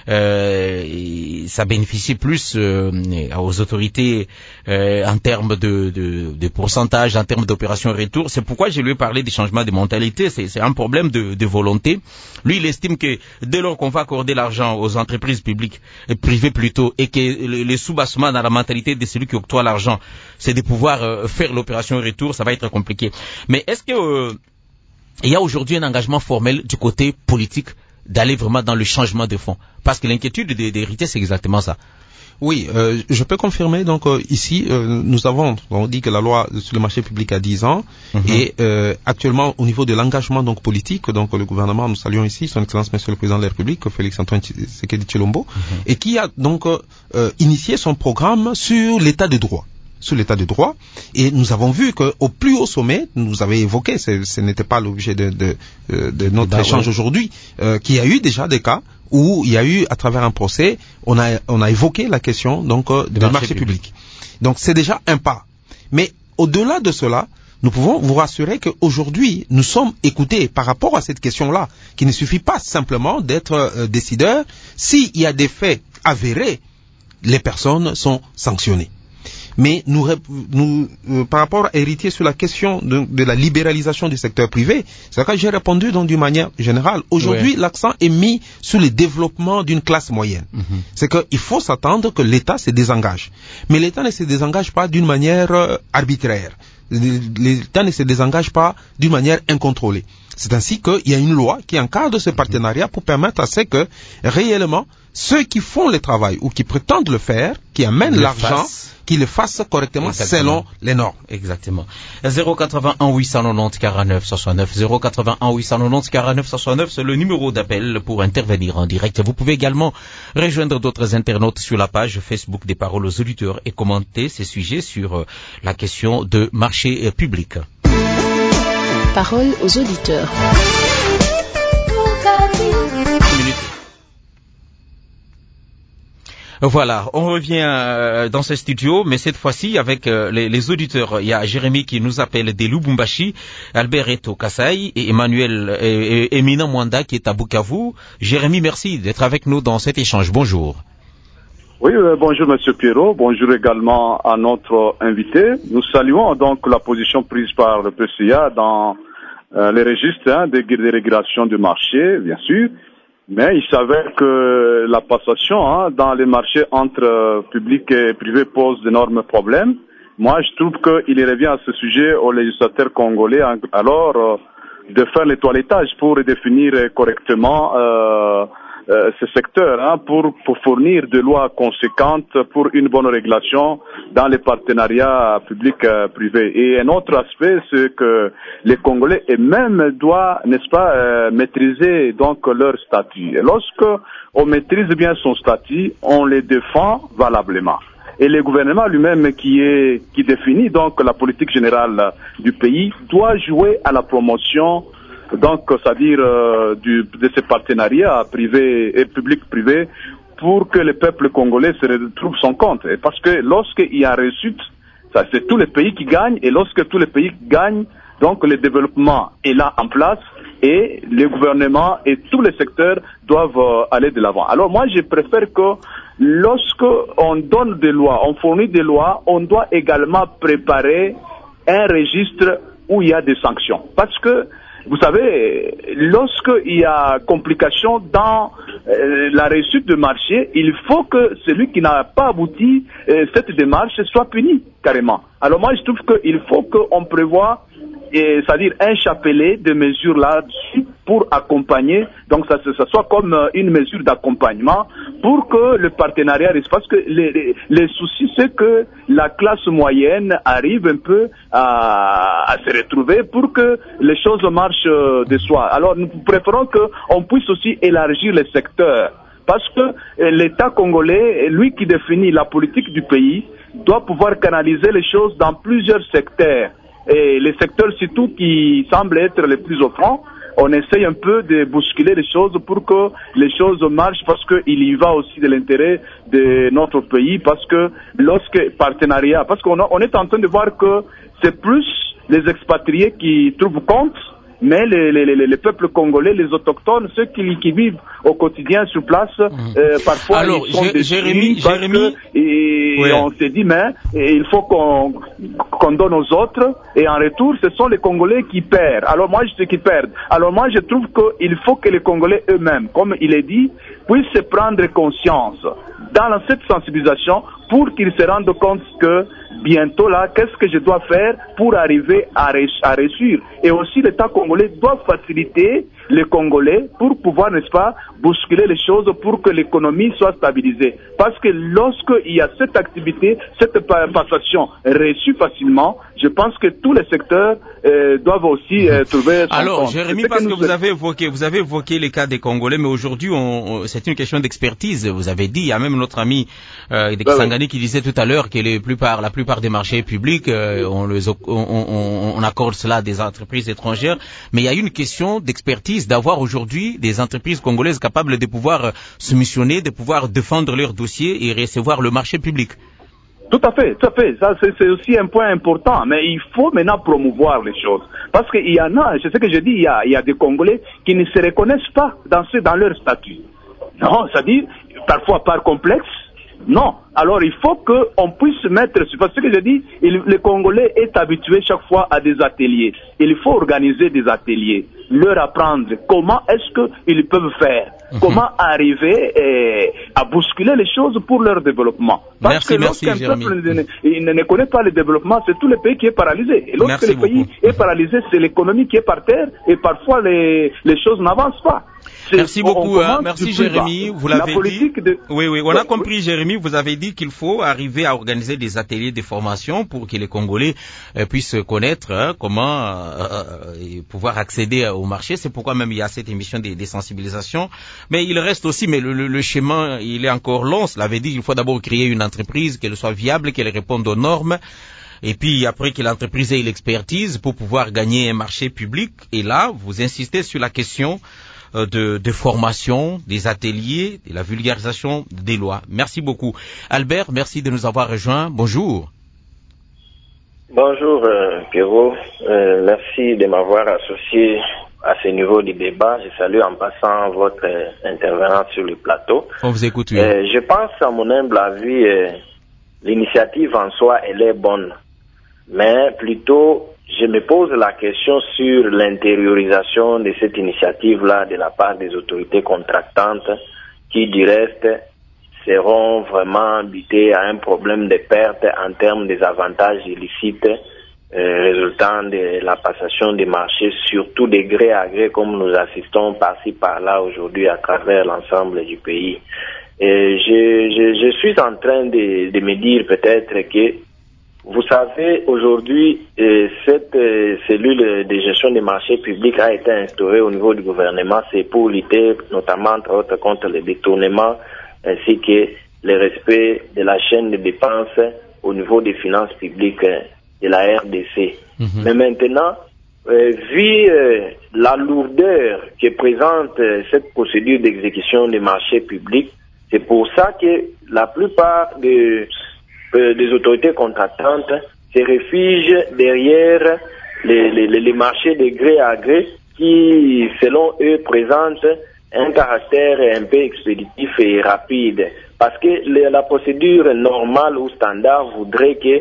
ça bénéficie plus aux autorités en termes de pourcentage, en termes d'opérations retour. C'est pourquoi je lui ai parlé des changements de mentalité. C'est un problème de volonté. Lui, il estime que dès lors qu'on va accorder l'argent aux entreprises publiques, privées plutôt, et que les sous-bassements dans la mentalité de celui qui octroie l'argent, c'est de pouvoir faire l'opération retour, ça va être compliqué. Mais est-ce que il y a aujourd'hui un engagement formel du côté politique d'aller vraiment dans le changement de fonds? Parce que l'inquiétude des héritiers, c'est exactement ça. Oui, je peux confirmer. Donc ici, on dit que la loi sur le marché public a 10 ans, et actuellement au niveau de l'engagement donc politique, donc le gouvernement, nous saluons ici son Excellence Monsieur le Président de la République, Félix Antoine Tshisekedi Tshilombo, et qui a donc initié son programme sur l'état de droit. Et nous avons vu qu'au plus haut sommet, nous avez évoqué, ce n'était pas l'objet de notre échange aujourd'hui, qu'il y a eu déjà des cas où il y a eu, à travers un procès, on a évoqué la question donc des marchés publics. Donc c'est déjà un pas. Mais au-delà de cela, nous pouvons vous rassurer qu'aujourd'hui, nous sommes écoutés par rapport à cette question-là, qu'il ne suffit pas simplement d'être décideur. S'il y a des faits avérés, les personnes sont sanctionnées. Mais par rapport à héritier sur la question de la libéralisation du secteur privé, c'est là que j'ai répondu donc d'une manière générale. Aujourd'hui, l'accent est mis sur le développement d'une classe moyenne. C'est qu'il faut s'attendre que l'État se désengage. Mais l'État ne se désengage pas d'une manière arbitraire. L'État ne se désengage pas d'une manière incontrôlée. C'est ainsi qu'il y a une loi qui encadre ce partenariat pour permettre à ce que, réellement, ceux qui font le travail ou qui prétendent le faire, qui amènent l'argent, qu'ils le fassent correctement selon les normes. Exactement. 081 890 49 69. 081 890 49 69, c'est le numéro d'appel pour intervenir en direct. Vous pouvez également rejoindre d'autres internautes sur la page Facebook des Paroles aux auditeurs et commenter ces sujets sur la question de marché public. Paroles aux auditeurs. Voilà, on revient dans ce studio, mais cette fois-ci avec les auditeurs. Il y a Jérémy qui nous appelle des Lubumbashi, Albert est au Kasaï et Emmanuel et Éminent Mwanda qui est à Bukavu. Jérémy, merci d'être avec nous dans cet échange. Bonjour. Oui, bonjour Monsieur Pierrot, bonjour également à notre invité. Nous saluons donc la position prise par le PCA dans les registres des régulations du marché, bien sûr. Mais il s'avère que la passation dans les marchés entre public et privé pose d'énormes problèmes. Moi, je trouve qu'il revient à ce sujet aux législateurs congolais alors de faire le toilettage pour définir correctement ce secteur pour fournir des lois conséquentes pour une bonne régulation dans les partenariats publics-privés. Et un autre aspect, c'est que les Congolais eux-mêmes doivent, n'est-ce pas, maîtriser donc leur statut. Et lorsque on maîtrise bien son statut, on les défend valablement. Et le gouvernement lui-même qui définit donc la politique générale du pays doit jouer à la promotion, donc c'est-à-dire de ces partenariats privés et publics-privés pour que le peuple congolais se retrouve son compte. Et parce que lorsqu'il y a réussite, ça c'est tous les pays qui gagnent, et lorsque tous les pays gagnent, donc le développement est là en place et le gouvernement et tous les secteurs doivent aller de l'avant. Alors moi je préfère que lorsque on donne des lois, on fournit des lois, on doit également préparer un registre où il y a des sanctions. Parce que vous savez, lorsqu'il y a complication dans la réussite du marché, il faut que celui qui n'a pas abouti cette démarche soit puni carrément. Alors moi je trouve qu'il faut qu'on prévoie, c'est-à-dire un chapelet de mesures là-dessus pour accompagner, donc ça soit comme une mesure d'accompagnement pour que le partenariat reste, parce que les soucis c'est que la classe moyenne arrive un peu à se retrouver pour que les choses marchent de soi. Alors nous préférons qu'on puisse aussi élargir les secteurs, parce que l'État congolais, lui qui définit la politique du pays, doit pouvoir canaliser les choses dans plusieurs secteurs. Et les secteurs surtout qui semblent être les plus offrants, on essaye un peu de bousculer les choses pour que les choses marchent, parce qu'il y va aussi de l'intérêt de notre pays, parce que lorsque partenariat, parce qu'on est en train de voir que c'est plus les expatriés qui trouvent compte, mais les peuples congolais, les autochtones, ceux qui vivent au quotidien sur place, parfois alors, ils sont Jérémy, et on s'est dit, mais il faut qu'on donne aux autres, et en retour, ce sont les Congolais qui perdent. Alors moi, je sais qu'ils perdent. Alors moi, je trouve qu'il faut que les Congolais eux-mêmes, comme il est dit, puissent prendre conscience dans cette sensibilisation pour qu'ils se rendent compte que bientôt là, qu'est-ce que je dois faire pour arriver à réussir. Et aussi l'État congolais doit faciliter les Congolais pour pouvoir, n'est-ce pas, bousculer les choses pour que l'économie soit stabilisée. Parce que lorsqu'il y a cette activité, cette passation reçue facilement, je pense que tous les secteurs doivent aussi trouver son Alors, compte. Jérémy, parce que vous avez évoqué les cas des Congolais, mais aujourd'hui, c'est une question d'expertise. Vous avez dit, il y a même notre ami Sangani qui disait tout à l'heure que la plupart des marchés publics, on accorde cela à des entreprises étrangères, mais il y a une question d'expertise, d'avoir aujourd'hui des entreprises congolaises capables de pouvoir se missionner, de pouvoir défendre leurs dossiers et recevoir le marché public. Tout à fait. Ça, c'est aussi un point important. Mais il faut maintenant promouvoir les choses. Parce qu'il y en a, c'est ce que je dis, il y a des Congolais qui ne se reconnaissent pas dans leur statut. Non, c'est-à-dire, parfois par complexe. Non. Alors, il faut qu'on puisse mettre, parce que je dis, le Congolais est habitué chaque fois à des ateliers. Il faut organiser des ateliers, leur apprendre comment est-ce qu'ils peuvent faire, comment arriver à bousculer les choses pour leur développement. Parce que lorsqu'un peuple ne connaît pas le développement, c'est tout le pays qui est paralysé. Et lorsque le pays est paralysé, c'est l'économie qui est par terre, et parfois les choses n'avancent pas. Merci beaucoup, merci Jérémy, vous l'avez dit. Oui, on a compris Jérémy, vous avez dit qu'il faut arriver à organiser des ateliers de formation pour que les Congolais puissent connaître comment pouvoir accéder au marché. C'est pourquoi même il y a cette émission des sensibilisations. Mais il reste aussi, mais le chemin, il est encore long. Cela veut dire qu'il faut d'abord créer une entreprise, qu'elle soit viable, qu'elle réponde aux normes. Et puis après que l'entreprise ait l'expertise pour pouvoir gagner un marché public. Et là, vous insistez sur la question de formation, des ateliers, de la vulgarisation des lois. Merci beaucoup. Albert, merci de nous avoir rejoints. Bonjour. Bonjour Pierrot. Merci de m'avoir associé à ce niveau du débat. Je salue en passant votre intervenant sur le plateau. On vous écoute. Oui. Je pense, à mon humble avis, l'initiative en soi, elle est bonne. Mais plutôt, je me pose la question sur l'intériorisation de cette initiative-là de la part des autorités contractantes qui, du reste, seront vraiment butées à un problème de perte en termes des avantages illicites résultant de la passation des marchés, surtout des gré à gré, comme nous assistons par-ci par-là aujourd'hui à travers l'ensemble du pays. Et je suis en train de me dire peut-être que, vous savez, aujourd'hui, cette cellule de gestion des marchés publics a été instaurée au niveau du gouvernement. C'est pour lutter notamment, entre autres, contre les détournements ainsi que le respect de la chaîne de dépenses au niveau des finances publiques de la RDC. Mais maintenant, vu la lourdeur que présente cette procédure d'exécution des marchés publics, c'est pour ça que la plupart des autorités contractantes se réfugient derrière les marchés de gré à gré qui, selon eux, présentent un caractère un peu expéditif et rapide. Parce que la procédure normale ou standard voudrait que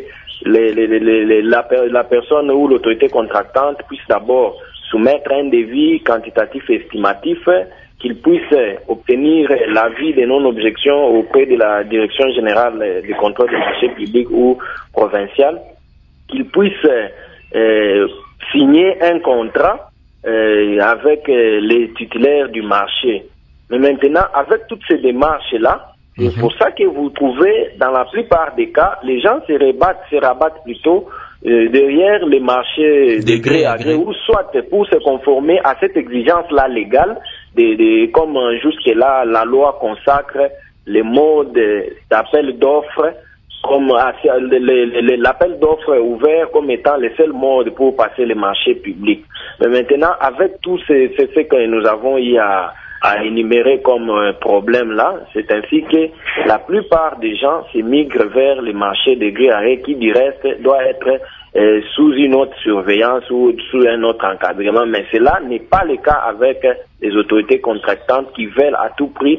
la personne ou l'autorité contractante puisse d'abord soumettre un devis quantitatif et estimatif, qu'il puisse obtenir l'avis de non-objection auprès de la Direction générale du contrôle des marchés publics ou provinciale, qu'il puisse signer un contrat avec les titulaires du marché. Mais maintenant, avec toutes ces démarches-là, c'est pour ça que vous trouvez, dans la plupart des cas, les gens se rabattent plutôt derrière les marchés de gré à gré, ou soit pour se conformer à cette exigence-là légale, comme jusque-là la loi consacre les modes d'appel d'offres, comme l'appel d'offres ouvert comme étant le seul mode pour passer les marchés publics. Mais maintenant, avec tout ce que nous avons eu à énumérer comme problème là, c'est ainsi que la plupart des gens s'émigrent vers les marchés de gré à gré qui, du reste, doit être sous une autre surveillance ou sous un autre encadrement. Mais cela n'est pas le cas avec les autorités contractantes qui veulent à tout prix,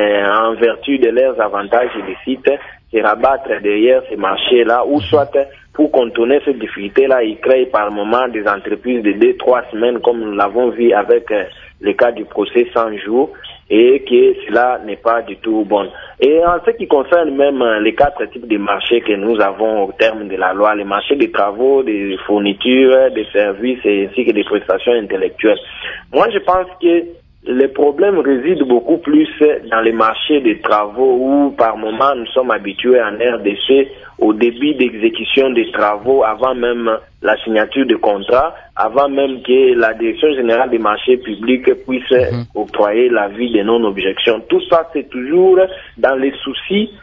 en vertu de leurs avantages illicites, se rabattre derrière ces marchés-là, ou soit pour contourner cette difficulté-là, ils créent par moment des entreprises de 2-3 semaines, comme nous l'avons vu avec le cas du procès 100 jours, et que cela n'est pas du tout bon. Et en ce qui concerne même les 4 types de marchés que nous avons au terme de la loi, les marchés des travaux, des fournitures, des services, ainsi que des prestations intellectuelles. Moi, je pense que le problème réside beaucoup plus dans les marchés des travaux où, par moment, nous sommes habitués en RDC au début d'exécution des travaux avant même la signature de contrat, avant même que la Direction générale des marchés publics puisse octroyer l'avis de non-objection. Tout ça, c'est toujours dans les soucis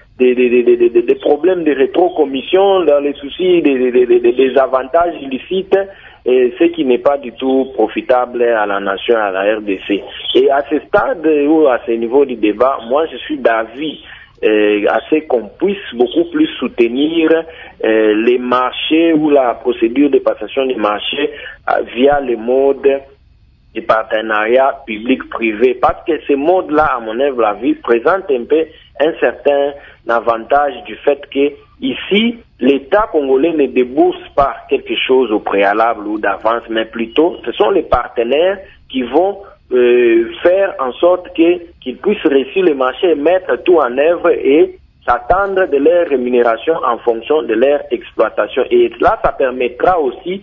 des problèmes de rétrocommission, dans les soucis des avantages illicites, et ce qui n'est pas du tout profitable à la nation, à la RDC. Et à ce stade ou à ce niveau du débat, moi je suis d'avis à ce qu'on puisse beaucoup plus soutenir les marchés ou la procédure de passation des marchés via les modes de partenariat public-privé. Parce que ces modes-là, à mon avis, présentent un peu un certain avantage du fait que ici, l'État congolais ne débourse pas quelque chose au préalable ou d'avance, mais plutôt, ce sont les partenaires qui vont faire en sorte qu'ils puissent réussir le marché et mettre tout en œuvre et s'attendre de leur rémunération en fonction de leur exploitation. Et là, ça permettra aussi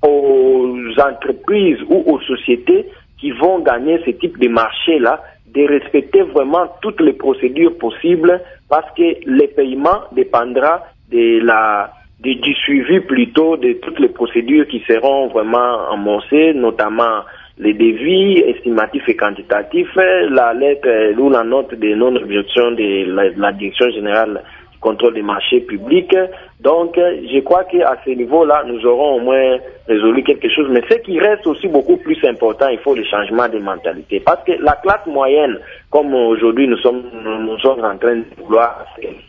aux entreprises ou aux sociétés qui vont gagner ce type de marché-là de respecter vraiment toutes les procédures possibles, parce que le paiement dépendra du suivi plutôt de toutes les procédures qui seront vraiment amorcées, notamment les devis estimatifs et quantitatifs, la lettre ou la note de non-objection de la Direction générale du contrôle des marchés publics. Donc, je crois qu'à ce niveau-là, nous aurons au moins résolu quelque chose. Mais ce qui reste aussi beaucoup plus important, il faut le changement de mentalité. Parce que la classe moyenne, comme aujourd'hui nous sommes en train de vouloir,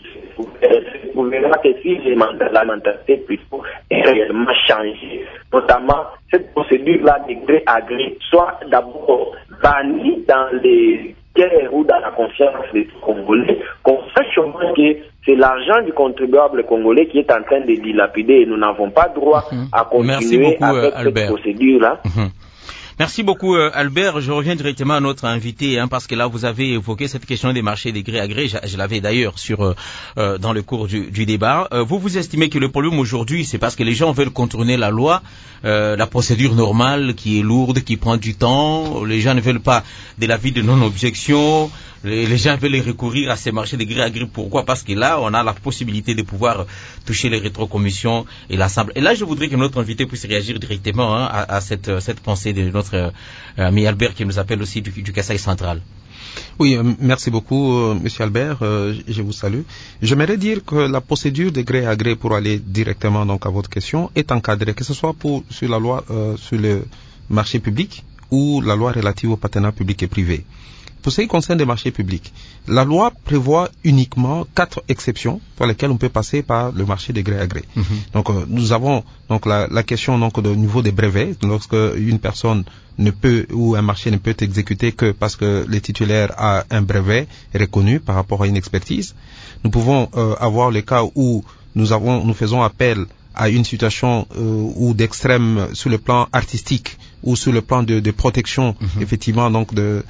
vous verrez que si la mentalité plutôt est réellement changée, notamment cette procédure-là de gré à gré, soit d'abord bannie dans les cœurs ou dans la conscience des Congolais, qu'on sache au moins que c'est l'argent du contribuable congolais qui est en train de dilapider et nous n'avons pas droit à continuer avec cette procédure-là. Merci beaucoup Albert. Je reviens directement à notre invité, parce que là vous avez évoqué cette question des marchés de gré à gré. Je l'avais d'ailleurs dans le cours du débat. Vous estimez que le problème aujourd'hui, c'est parce que les gens veulent contourner la loi, la procédure normale qui est lourde, qui prend du temps. Les gens ne veulent pas de l'avis de non-objection. Les gens veulent recourir à ces marchés de gré à gré. Pourquoi? Parce que là, on a la possibilité de pouvoir toucher les rétrocommissions et l'Assemblée. Et là, je voudrais que notre invité puisse réagir directement à cette pensée de notre ami Albert qui nous appelle aussi du Kasaï central. Oui, merci beaucoup, Monsieur Albert. Je vous salue. J'aimerais dire que la procédure de gré à gré, pour aller directement donc à votre question, est encadrée, que ce soit sur la loi sur le marché public ou la loi relative au partenariat public et privé. Pour ce qui concerne les marchés publics, la loi prévoit uniquement 4 exceptions pour lesquelles on peut passer par le marché de gré à gré. Donc nous avons donc la question donc de niveau des brevets, lorsque une personne ne peut ou un marché ne peut être exécuté que parce que le titulaire a un brevet reconnu par rapport à une expertise. Nous pouvons avoir le cas où nous faisons appel à une situation ou d'extrême sur le plan artistique ou sur le plan de protection effectivement donc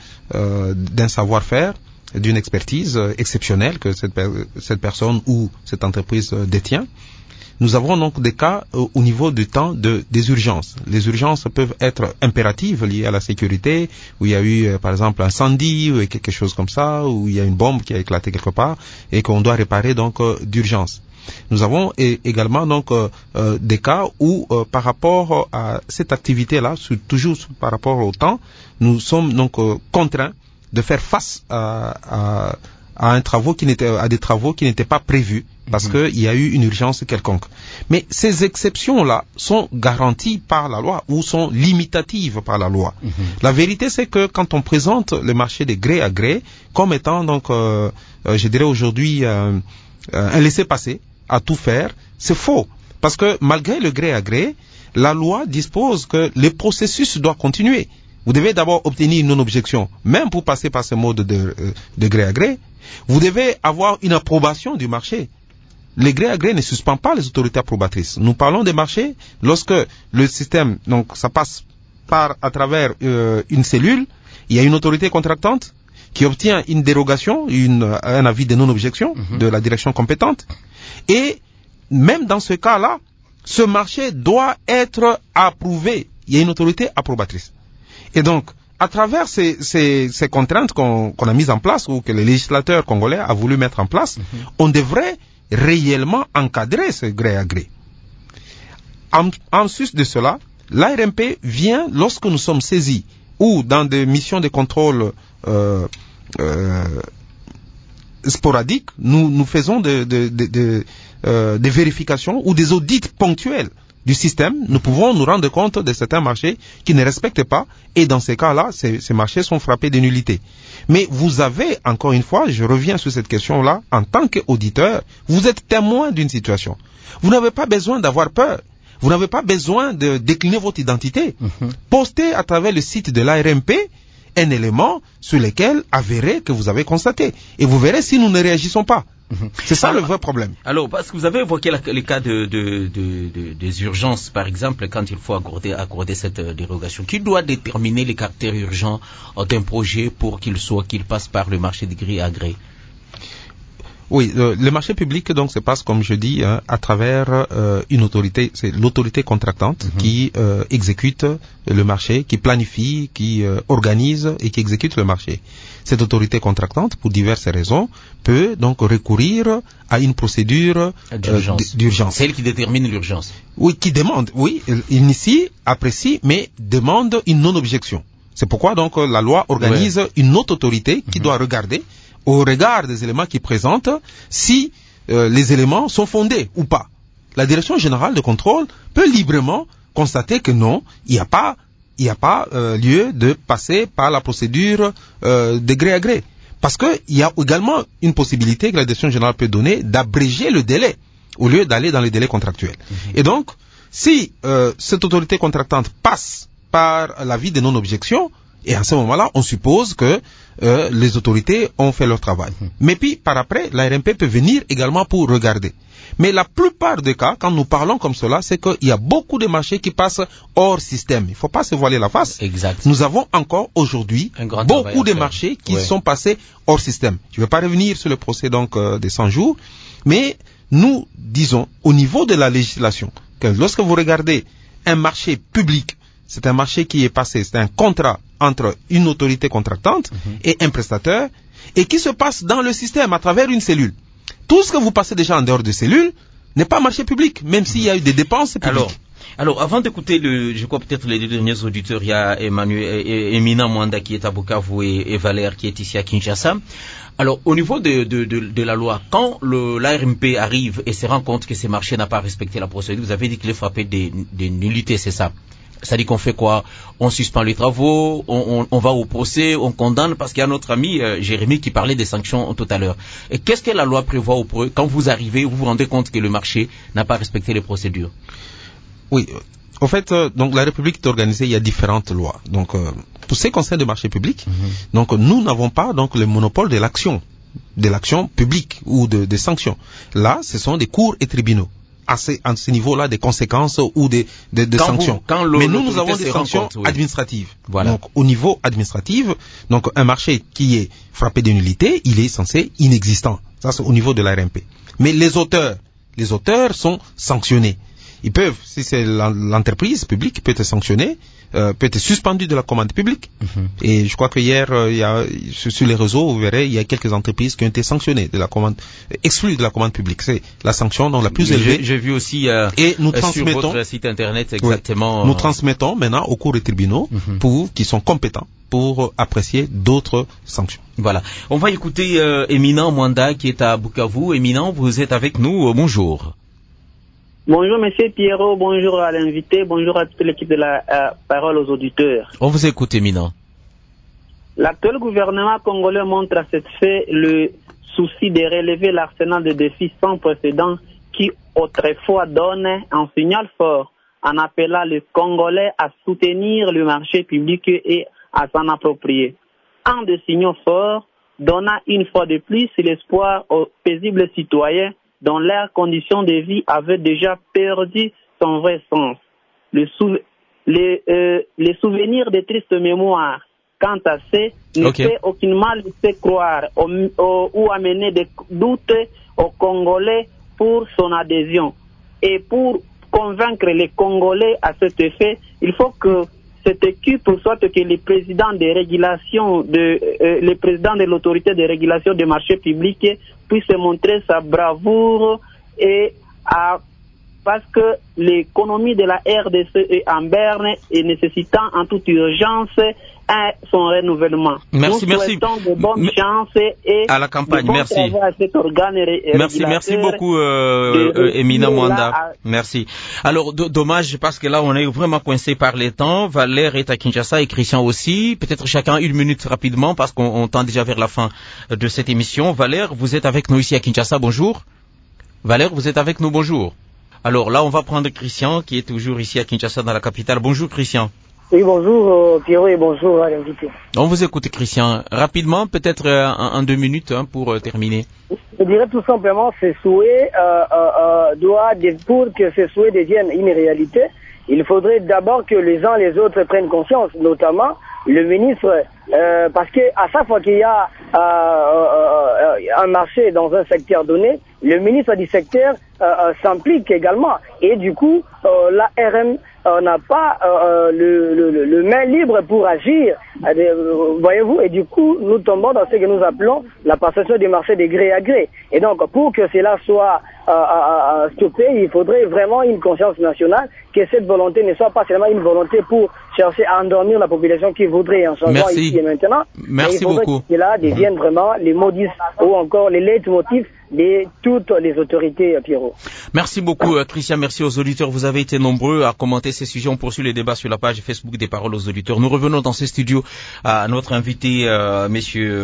d'un savoir-faire, d'une expertise exceptionnelle que cette personne ou cette entreprise détient. Nous avons donc des cas au niveau du temps des urgences. Les urgences peuvent être impératives liées à la sécurité, où il y a eu par exemple un incendie ou quelque chose comme ça, où il y a une bombe qui a éclaté quelque part et qu'on doit réparer donc d'urgence. Nous avons également donc des cas où par rapport à cette activité-là, toujours par rapport au temps, nous sommes donc contraints de faire face à des travaux qui n'étaient pas prévus parce qu'il y a eu une urgence quelconque. Mais ces exceptions-là sont garanties par la loi ou sont limitatives par la loi. La vérité, c'est que quand on présente le marché de gré à gré comme étant donc, je dirais aujourd'hui un laissez-passer à tout faire, c'est faux. Parce que malgré le gré à gré, la loi dispose que le processus doit continuer. Vous devez d'abord obtenir une non-objection, même pour passer par ce mode de gré à gré. Vous devez avoir une approbation du marché. Le gré à gré ne suspend pas les autorités approbatrices. Nous parlons des marchés lorsque le système, donc ça passe à travers une cellule, il y a une autorité contractante qui obtient une dérogation, un avis de non-objection de la direction compétente. Et même dans ce cas-là, ce marché doit être approuvé. Il y a une autorité approbatrice. Et donc, à travers ces contraintes qu'on a mises en place ou que le législateur congolais a voulu mettre en place, on devrait réellement encadrer ce gré à gré. En sus de cela, l'ARMP vient, lorsque nous sommes saisis ou dans des missions de contrôle sporadiques, nous faisons des vérifications ou des audits ponctuels du système. Nous pouvons nous rendre compte de certains marchés qui ne respectent pas, et dans ces cas-là, ces marchés sont frappés de nullité. Mais vous avez, encore une fois, je reviens sur cette question-là, en tant qu'auditeur, vous êtes témoin d'une situation. Vous n'avez pas besoin d'avoir peur. Vous n'avez pas besoin de décliner votre identité. Postez à travers le site de l'ARMP un élément sur lequel avéré que vous avez constaté. Et vous verrez si nous ne réagissons pas. C'est ça le vrai problème. Alors, parce que vous avez évoqué les cas des urgences, par exemple, quand il faut accorder cette dérogation. Qui doit déterminer les caractères urgents d'un projet pour qu'il passe par le marché de gré à gré? Oui, le marché public donc se passe, comme je dis, à travers une autorité, c'est l'autorité contractante qui exécute le marché, qui planifie, qui organise et qui exécute le marché. Cette autorité contractante, pour diverses raisons, peut donc recourir à une procédure d'urgence. C'est elle qui détermine l'urgence. Oui, qui demande, oui, initie, apprécie, mais demande une non-objection. C'est pourquoi donc la loi organise une autre autorité qui doit regarder, au regard des éléments qu'il présente, si les éléments sont fondés ou pas. La direction générale de contrôle peut librement constater que non, il n'y a pas lieu de passer par la procédure de gré à gré. Parce qu'il y a également une possibilité que la direction générale peut donner d'abréger le délai au lieu d'aller dans les délais contractuels. Et donc, si cette autorité contractante passe par l'avis de non-objection, et à ce moment-là, on suppose que les autorités ont fait leur travail. Mais puis, par après, l'ARMP peut venir également pour regarder. Mais la plupart des cas, quand nous parlons comme cela, c'est qu'il y a beaucoup de marchés qui passent hors système. Il ne faut pas se voiler la face. Exact. Nous avons encore aujourd'hui beaucoup de marchés qui sont passés hors système. Je ne vais pas revenir sur le procès donc des 100 jours, mais nous disons au niveau de la législation que lorsque vous regardez un marché public, c'est un marché qui est passé, c'est un contrat entre une autorité contractante et un prestataire, et qui se passe dans le système à travers une cellule. Tout ce que vous passez déjà en dehors de cellule n'est pas marché public, même s'il y a eu des dépenses publiques. Alors, avant d'écouter je crois peut-être les deux derniers auditeurs, il y a Eminent Mwanda qui est à Bukavu et Valère qui est ici à Kinshasa. Alors, au niveau de la loi, quand l'ARMP arrive et se rend compte que ce marché n'a pas respecté la procédure, vous avez dit qu'il est frappé des nullités, c'est ça? Ça dit qu'on fait quoi? On suspend les travaux, on va au procès, on condamne, parce qu'il y a notre ami Jérémy qui parlait des sanctions tout à l'heure. Et qu'est-ce que la loi prévoit quand vous arrivez, vous vous rendez compte que le marché n'a pas respecté les procédures? Oui, en fait, donc la République est organisée, il y a différentes lois. Donc, pour ce qui concerne le marché public, donc nous n'avons pas donc le monopole de l'action publique ou des sanctions. Là, ce sont des cours et tribunaux. À ce niveau-là, des conséquences ou des sanctions. Mais nous avons des sanctions administratives. Voilà. Donc, au niveau administratif, donc un marché qui est frappé de nullité, il est censé inexistant. Ça, c'est au niveau de l'ARMP. Mais les auteurs sont sanctionnés. Ils peuvent, si c'est l'entreprise publique, peut être sanctionnée, peut être suspendue de la commande publique. Et je crois que hier, sur les réseaux, vous verrez, il y a quelques entreprises qui ont été sanctionnées de la commande, exclues de la commande publique. C'est la sanction donc la plus élevée. J'ai vu aussi et nous sur votre site internet exactement. Nous transmettons maintenant aux cours et tribunaux qui sont compétents pour apprécier d'autres sanctions. Voilà. On va écouter Eminent Mwanda qui est à Bukavu. Eminent, vous êtes avec nous. Bonjour. Bonjour Monsieur Pierrot, bonjour à l'invité, bonjour à toute l'équipe de la parole aux auditeurs. On vous écoute, Éminent. L'actuel gouvernement congolais montre à cet fait le souci de relever l'arsenal de défis sans précédent qui autrefois donnait un signal fort en appelant les Congolais à soutenir le marché public et à s'en approprier. Un des signaux forts donna une fois de plus l'espoir aux paisibles citoyens dont leurs conditions de vie avaient déjà perdu son vrai sens. Les souvenirs de tristes mémoires, quant à ces, ne peut aucunement laisser croire ou amener des doutes aux Congolais pour son adhésion. Et pour convaincre les Congolais à cet effet, il faut que cette équipe, soit que les présidents de régulation, les présidents de l'autorité de régulation des marchés publics puissent montrer sa bravoure parce que l'économie de la RDC est en berne et nécessitant en toute urgence son renouvellement. Merci, Nous souhaitons de bonnes chances et à la campagne. Merci. À cet organe merci beaucoup, Eminent Mwanda. Merci. Alors, dommage parce que là, on est vraiment coincé par les temps. Valère est à Kinshasa et Christian aussi. Peut-être chacun une minute rapidement parce qu'on tend déjà vers la fin de cette émission. Valère, vous êtes avec nous ici à Kinshasa. Bonjour. Valère, vous êtes avec nous. Bonjour. Alors là, on va prendre Christian qui est toujours ici à Kinshasa dans la capitale. Bonjour Christian. Oui, bonjour Pierrot et bonjour à l'invité. On vous écoute Christian. Rapidement, peut-être en 2 minutes pour terminer. Je dirais tout simplement ces souhaits pour que ces souhaits deviennent une réalité, il faudrait d'abord que les uns les autres prennent conscience, notamment le ministre, parce que à chaque fois qu'il y a un marché dans un secteur donné, le ministre du secteur s'implique également. Et du coup, l'ARM n'a pas le main libre pour agir, voyez-vous, et du coup, nous tombons dans ce que nous appelons la passation du marché de gré à gré. Et donc, pour que cela soit stoppé, il faudrait vraiment une conscience nationale, que cette volonté ne soit pas seulement une volonté pour chercher à endormir la population qui voudrait un changement ici et maintenant. Merci il faudrait beaucoup. que cela devienne vraiment les modus ou encore les leitmotifs de toutes les autorités, Pierrot. Merci beaucoup, Christian. Merci aux auditeurs. Vous avez été nombreux à commenter ces sujets. On poursuit les débats sur la page Facebook des Paroles aux auditeurs. Nous revenons dans ces studios à notre invité, Monsieur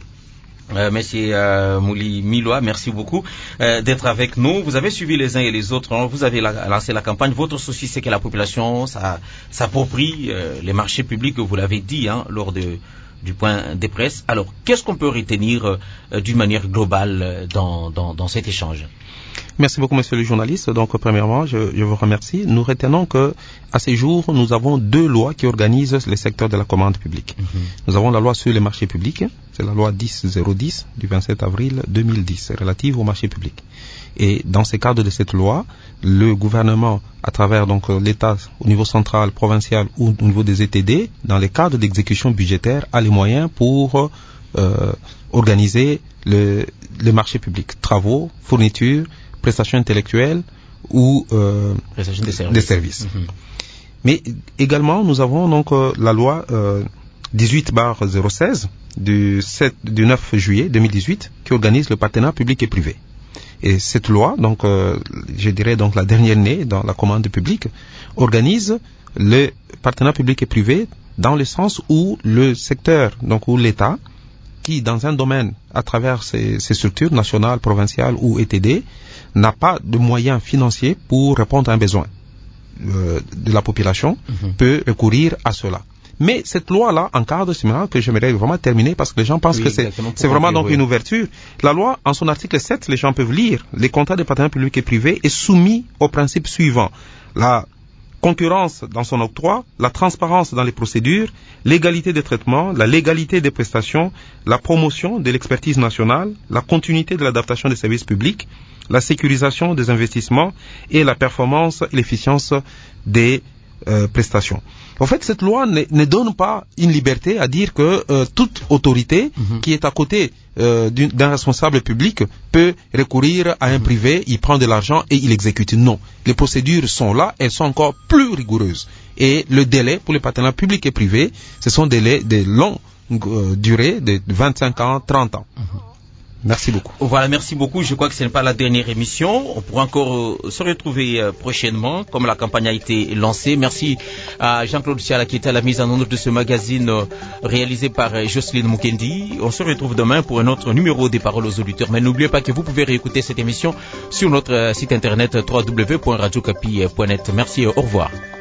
Mouli Miloa, merci beaucoup d'être avec nous. Vous avez suivi les uns et les autres, vous avez lancé la campagne. Votre souci, c'est que la population s'approprie les marchés publics, vous l'avez dit lors du point des presses. Alors, qu'est-ce qu'on peut retenir d'une manière globale dans cet échange? Merci beaucoup, monsieur le journaliste. Donc, premièrement, je vous remercie. Nous retenons que, à ce jour, nous avons 2 lois qui organisent les secteurs de la commande publique. Nous avons la loi sur les marchés publics, c'est la loi 10-010 du 27 avril 2010, relative aux marchés publics. Et dans ce cadre de cette loi, le gouvernement, à travers donc l'État au niveau central, provincial ou au niveau des ETD, dans les cadres d'exécution budgétaire, a les moyens pour organiser les marchés publics, travaux, fournitures, prestations intellectuelles ou prestation des services. Mais également, nous avons donc la loi 18/016 du 9 juillet 2018 qui organise le partenariat public et privé. Et cette loi, donc, je dirais donc la dernière née dans la commande publique, organise le partenariat public et privé dans le sens où le secteur, donc où l'État, qui dans un domaine, à travers ses structures nationales, provinciales ou ETD, n'a pas de moyens financiers pour répondre à un besoin de la population, peut recourir à cela. Mais cette loi-là encadre, c'est maintenant que j'aimerais vraiment terminer parce que les gens pensent que c'est vraiment donc une ouverture. La loi, en son article 7, les gens peuvent lire, les contrats de partenariat public et privé est soumis au principe suivant. La concurrence dans son octroi, la transparence dans les procédures, l'égalité de traitement, la légalité des prestations, la promotion de l'expertise nationale, la continuité de l'adaptation des services publics, la sécurisation des investissements et la performance et l'efficience des prestations. En fait, cette loi ne donne pas une liberté à dire que toute autorité qui est à côté d'un responsable public peut recourir à un privé, il prend de l'argent et il exécute. Non. Les procédures sont là, elles sont encore plus rigoureuses. Et le délai pour les partenariats publics et privés, ce sont des délais de longue durée, de 25 ans, 30 ans. Merci beaucoup. Voilà, merci beaucoup. Je crois que ce n'est pas la dernière émission. On pourra encore se retrouver prochainement, comme la campagne a été lancée. Merci à Jean-Claude Siala qui était à la mise en œuvre de ce magazine réalisé par Jocelyne Mukendi. On se retrouve demain pour un autre numéro des Paroles aux auditeurs. Mais n'oubliez pas que vous pouvez réécouter cette émission sur notre site internet www.radiocapi.net. Merci, au revoir.